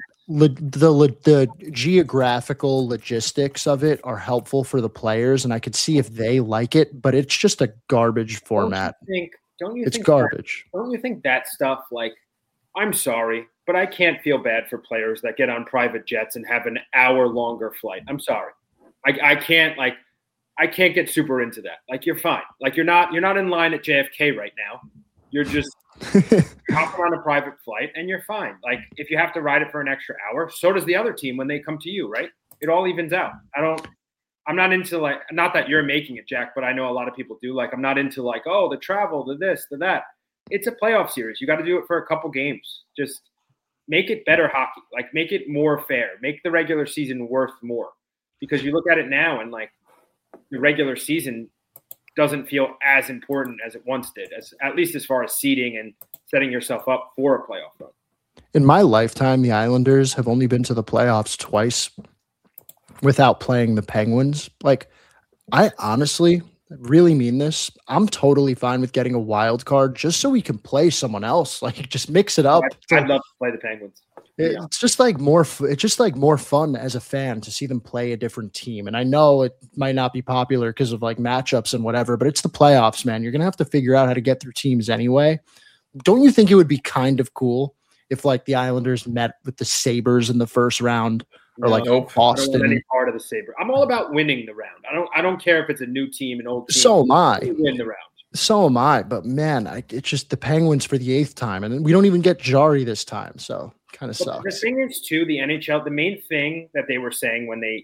the geographical logistics of it are helpful for the players, and I could see if they like it, but it's just a garbage format. Don't you it's think garbage. Don't you think that stuff, like, I'm sorry, but I can't feel bad for players that get on private jets and have an hour longer flight. I'm sorry. I can't get super into that. Like, you're fine. Like, you're not in line at JFK right now. You're just hopping on a private flight and you're fine. Like, if you have to ride it for an extra hour, so does the other team when they come to you, right? It all evens out. I'm not into, like, not that you're making it, Jack, but I know a lot of people do. Like, I'm not into, like, oh, the travel, the this, the that. It's a playoff series. You got to do it for a couple games. Just make it better hockey. Like, make it more fair. Make the regular season worth more. Because you look at it now and, like, the regular season doesn't feel as important as it once did, at least as far as seeding and setting yourself up for a playoff run. In my lifetime, the Islanders have only been to the playoffs twice without playing the Penguins. Like, I honestly really mean this. I'm totally fine with getting a wild card just so we can play someone else. Like, just mix it up. I'd love to play the Penguins. It's just like more fun as a fan to see them play a different team. And I know it might not be popular because of like matchups and whatever, but it's the playoffs, man. You're going to have to figure out how to get through teams anyway. Don't you think it would be kind of cool if like the Islanders met with the Sabres in the first round or like Boston? I don't want any part of the Sabres. I'm all about winning the round. I don't care if it's a new team, an old team. So am I. Win the round. So am I. But man, it's just the Penguins for the 8th time. And we don't even get Jari this time. So kind of sucks. The thing is, too, the NHL, the main thing that they were saying when they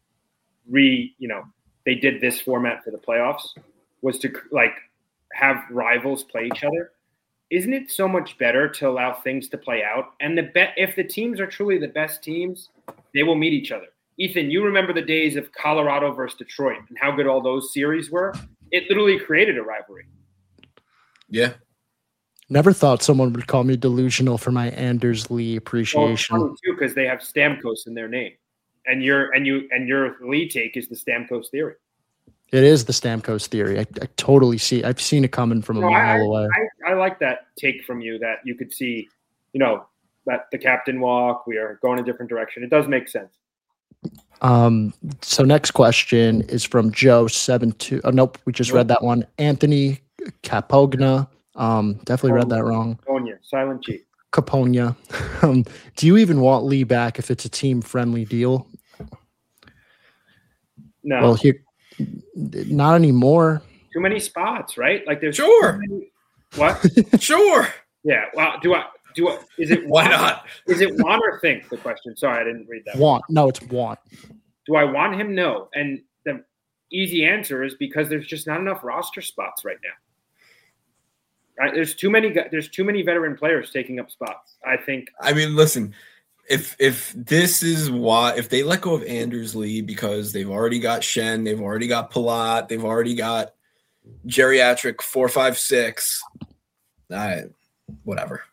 they did this format for the playoffs was to like have rivals play each other. Isn't it so much better to allow things to play out? And if the teams are truly the best teams, they will meet each other. Ethan, you remember the days of Colorado versus Detroit and how good all those series were? It literally created a rivalry. Yeah. Never thought someone would call me delusional for my Anders Lee appreciation. Well, too, because they have Stamkos in their name, and your Lee take is the Stamkos theory. It is the Stamkos theory. I totally see. I've seen it coming from a mile away. I like that take from you that you could see, that the captain walk. We are going a different direction. It does make sense. So next question is from Joe72. Oh, nope, we just read that one. Anthony Capogna. Definitely read that wrong. Capogna, silent G. Capogna. Do you even want Lee back if it's a team-friendly deal? No. Well, not anymore. Too many spots, right? Like there's sure. What? Sure. Yeah. Well, Is it Why not? Is it want or think? The question. Sorry, I didn't read that. Want. No, it's want. Do I want him? No. And the easy answer is because there's just not enough roster spots right now. Right? There's too many veteran players taking up spots. I think. I mean, listen, if this is why, if they let go of Anders Lee because they've already got Shen, they've already got Palat, they've already got geriatric 4, 5, 6. Whatever.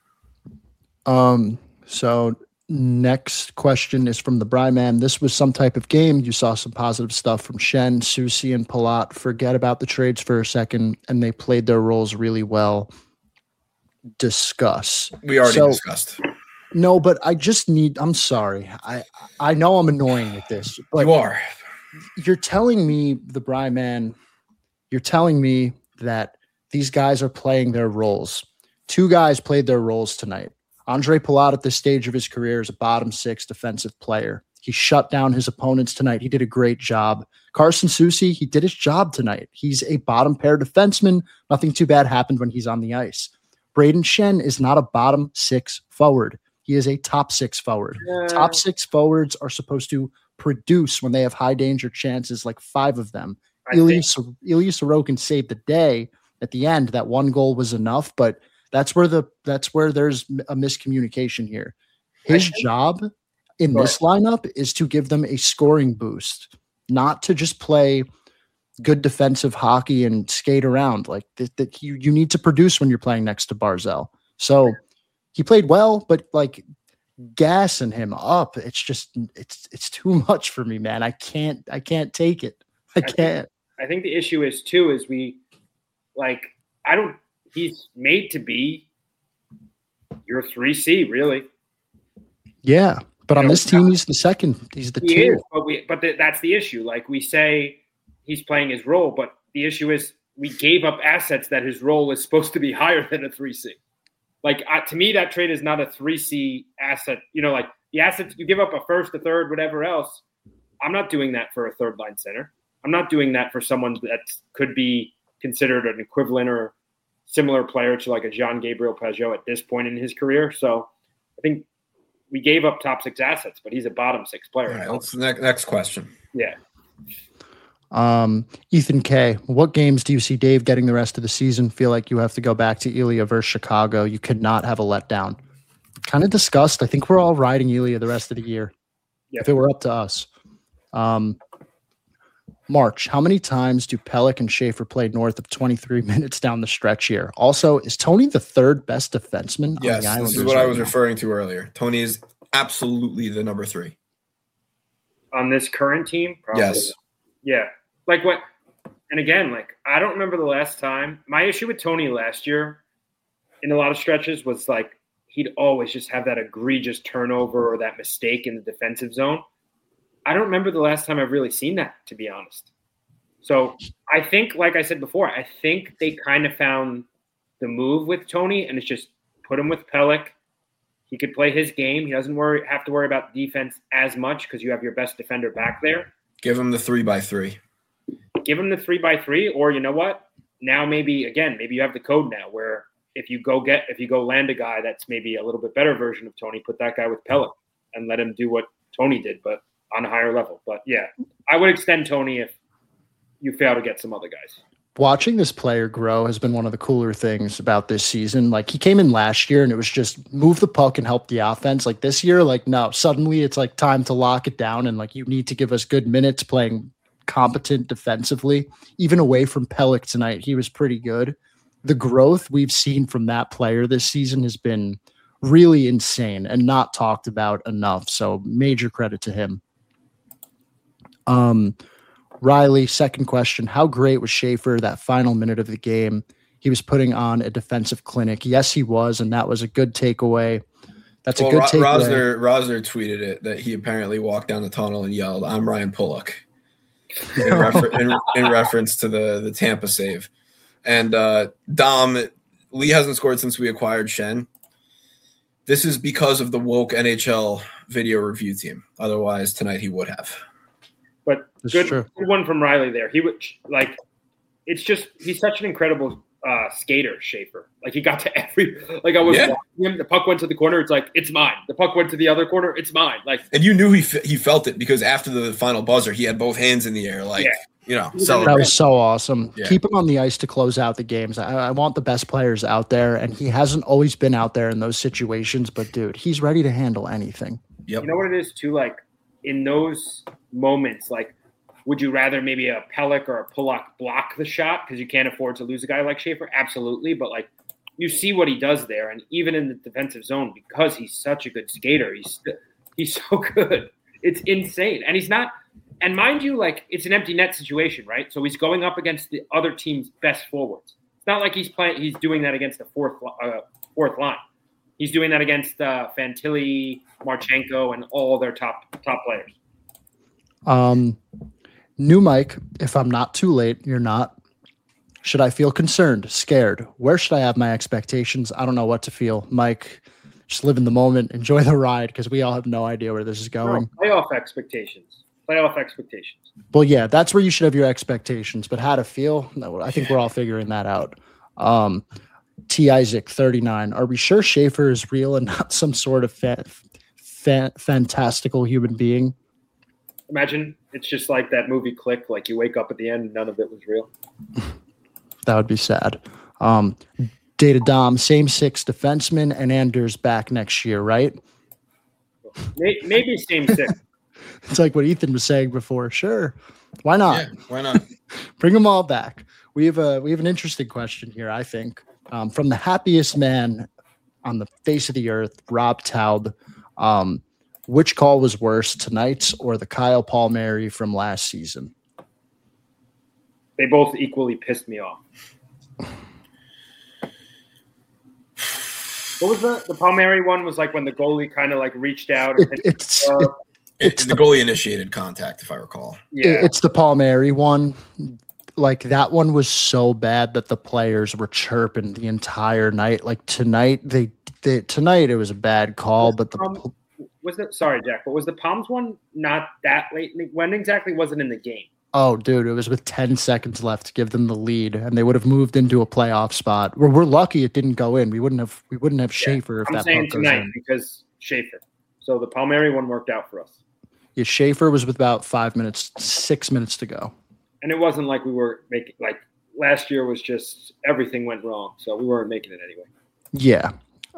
So next question is from the Bryman. This was some type of game. You saw some positive stuff from Shen, Susi, and Palat. Forget about the trades for a second, and they played their roles really well. Discuss. We already discussed. No, but I just need. I'm sorry. I know I'm annoying with this, but you are. You're telling me the Bryman. You're telling me that these guys are playing their roles. 2 guys played their roles tonight. Andre Palat at this stage of his career is a bottom 6 defensive player. He shut down his opponents tonight. He did a great job. Carson Susi, he did his job tonight. He's a bottom pair defenseman. Nothing too bad happened when he's on the ice. Braden Shen is not a bottom 6 forward. He is a top 6 forward. Top 6 forwards are supposed to produce when they have high danger chances, like 5 of them. Ilya Sorokin saved the day at the end. That 1 goal was enough, but that's where there's a miscommunication here. His job in this lineup is to give them a scoring boost, not to just play good defensive hockey and skate around. Like that you need to produce when you're playing next to Barzal. So he played well, but like gassing him up, it's just it's too much for me, man. I can't take it. I can't. I think the issue is he's made to be your 3C, really. Yeah, but on this team, he's the second. He's the 2. But that's the issue. Like we say, he's playing his role, but the issue is we gave up assets that his role is supposed to be higher than a 3C. Like to me, that trade is not a 3C asset. Like the assets you give up a first, a third, whatever else. I'm not doing that for a third line center. I'm not doing that for someone that could be considered an equivalent or similar player to like a Jean-Gabriel Pageau at this point in his career. So I think we gave up top 6 assets, but he's a bottom 6 player. All right, let's next question. Yeah. Ethan K, what games do you see Dave getting the rest of the season? Feel like you have to go back to Ilya versus Chicago. You could not have a letdown. Kind of discussed. I think we're all riding Ilya the rest of the year. Yep. If it were up to us. March, how many times do Pelech and Schaefer play north of 23 minutes down the stretch here? Also, is Tony the 3rd best defenseman on the Islanders? This is what I was referring to earlier. Tony is absolutely the number 3. On this current team? Probably. Yes. Yeah. Like what? And again, like I don't remember the last time. My issue with Tony last year in a lot of stretches was like he'd always just have that egregious turnover or that mistake in the defensive zone. I don't remember the last time I've really seen that, to be honest. So I think, like I said before, I think they kind of found the move with Tony, and it's just put him with Pelech. He could play his game. He doesn't have to worry about defense as much because you have your best defender back there. Give him the 3x3. Give him the 3x3, or you know what? Now maybe you have the code now where if you go land a guy that's maybe a little bit better version of Tony, put that guy with Pelech and let him do what Tony did, but on a higher level. But yeah, I would extend Tony if you fail to get some other guys. Watching this player grow has been one of the cooler things about this season. Like he came in last year and it was just move the puck and help the offense. Like this year, like no, suddenly it's like time to lock it down and like you need to give us good minutes playing competent defensively. Even away from Pelech tonight, he was pretty good. The growth we've seen from that player this season has been really insane and not talked about enough. So major credit to him. Riley, second question. How great was Schaefer that final minute of the game? He was putting on a defensive clinic. Yes, he was, and that was a good takeaway. That's a good takeaway. Rosner tweeted it that he apparently walked down the tunnel and yelled, "I'm Ryan Pulock," in reference to the Tampa save. And Dom, Lee hasn't scored since we acquired Shen. This is because of the woke NHL video review team. Otherwise, tonight he would have. But good one from Riley there. He would he's such an incredible skater, Schaefer. Like he got to every. Like I was watching him. The puck went to the corner. It's like it's mine. The puck went to the other corner. It's mine. Like, and you knew he felt it because after the final buzzer, he had both hands in the air. Like that was so awesome. Yeah. Keep him on the ice to close out the games. I want the best players out there, and he hasn't always been out there in those situations. But dude, he's ready to handle anything. Yep. You know what it is too? Like in those moments, like. Would you rather maybe a Pelech or a Pulock block the shot because you can't afford to lose a guy like Schaefer? Absolutely. But, like, you see what he does there. And even in the defensive zone, because he's such a good skater, he's so good. It's insane. And he's not – and mind you, like, it's an empty net situation, right? So he's going up against the other team's best forwards. It's not like he's doing that against the fourth line. He's doing that against Fantilli, Marchenko, and all their top players. New Mike, if I'm not too late, you're not. Should I feel concerned, scared? Where should I have my expectations? I don't know what to feel. Mike, just live in the moment. Enjoy the ride because we all have no idea where this is going. No, playoff expectations. Well, yeah, that's where you should have your expectations. But how to feel? No, I think we're all figuring that out. T. Isaac, 39. Are we sure Schaefer is real and not some sort of fantastical human being? Imagine it's just like that movie Click, like you wake up at the end and none of it was real. That would be sad. Data Dom, same 6 defensemen, and Anders back next year, right? Maybe same 6. It's like what Ethan was saying before. Sure. Why not? Yeah, why not? Bring them all back. We have an interesting question here, I think. From the happiest man on the face of the earth, Rob Taub. Which call was worse, tonight's or the Kyle Palmieri from last season? They both equally pissed me off. What was the Palmieri one? Was like when the goalie kind of like reached out. It's the goalie initiated contact, if I recall. Yeah, it's the Palmieri one. Like that one was so bad that the players were chirping the entire night. Like tonight, tonight it was a bad call, but sorry, Jack, but was the Palms one not that late? When exactly was it in the game? Oh, dude, it was with 10 seconds left to give them the lead, and they would have moved into a playoff spot. We're lucky it didn't go in. We wouldn't have Schaefer if that saying tonight because Schaefer. So the Palmieri one worked out for us. Yeah, Schaefer was with about 6 minutes to go. And it wasn't like we were making last year was just everything went wrong, so we weren't making it anyway. Yeah.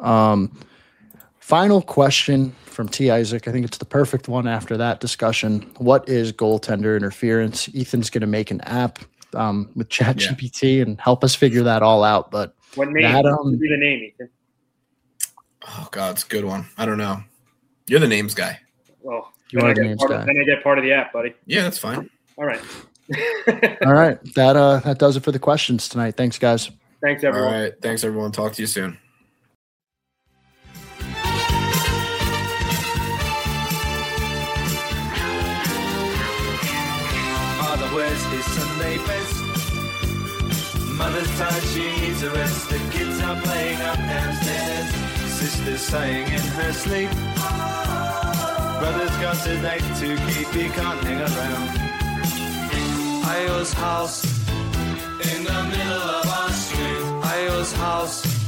Final question from T. Isaac. I think it's the perfect one after that discussion. What is goaltender interference? Ethan's going to make an app with ChatGPT and help us figure that all out. But what name? Give me the name, Ethan. Oh God, it's a good one. I don't know. You're the names guy. Well, you are the names guy. Then I get part of the app, buddy. Yeah, that's fine. All right. All right. That does it for the questions tonight. Thanks, guys. Thanks, everyone. All right. Thanks, everyone. Talk to you soon. Where's his Sunday best? Mother's tired, she needs a rest. The kids are playing up downstairs. Sister's sighing in her sleep. Brother's got a date to keep, he can't hang around. Io's house in the middle of our street. Io's house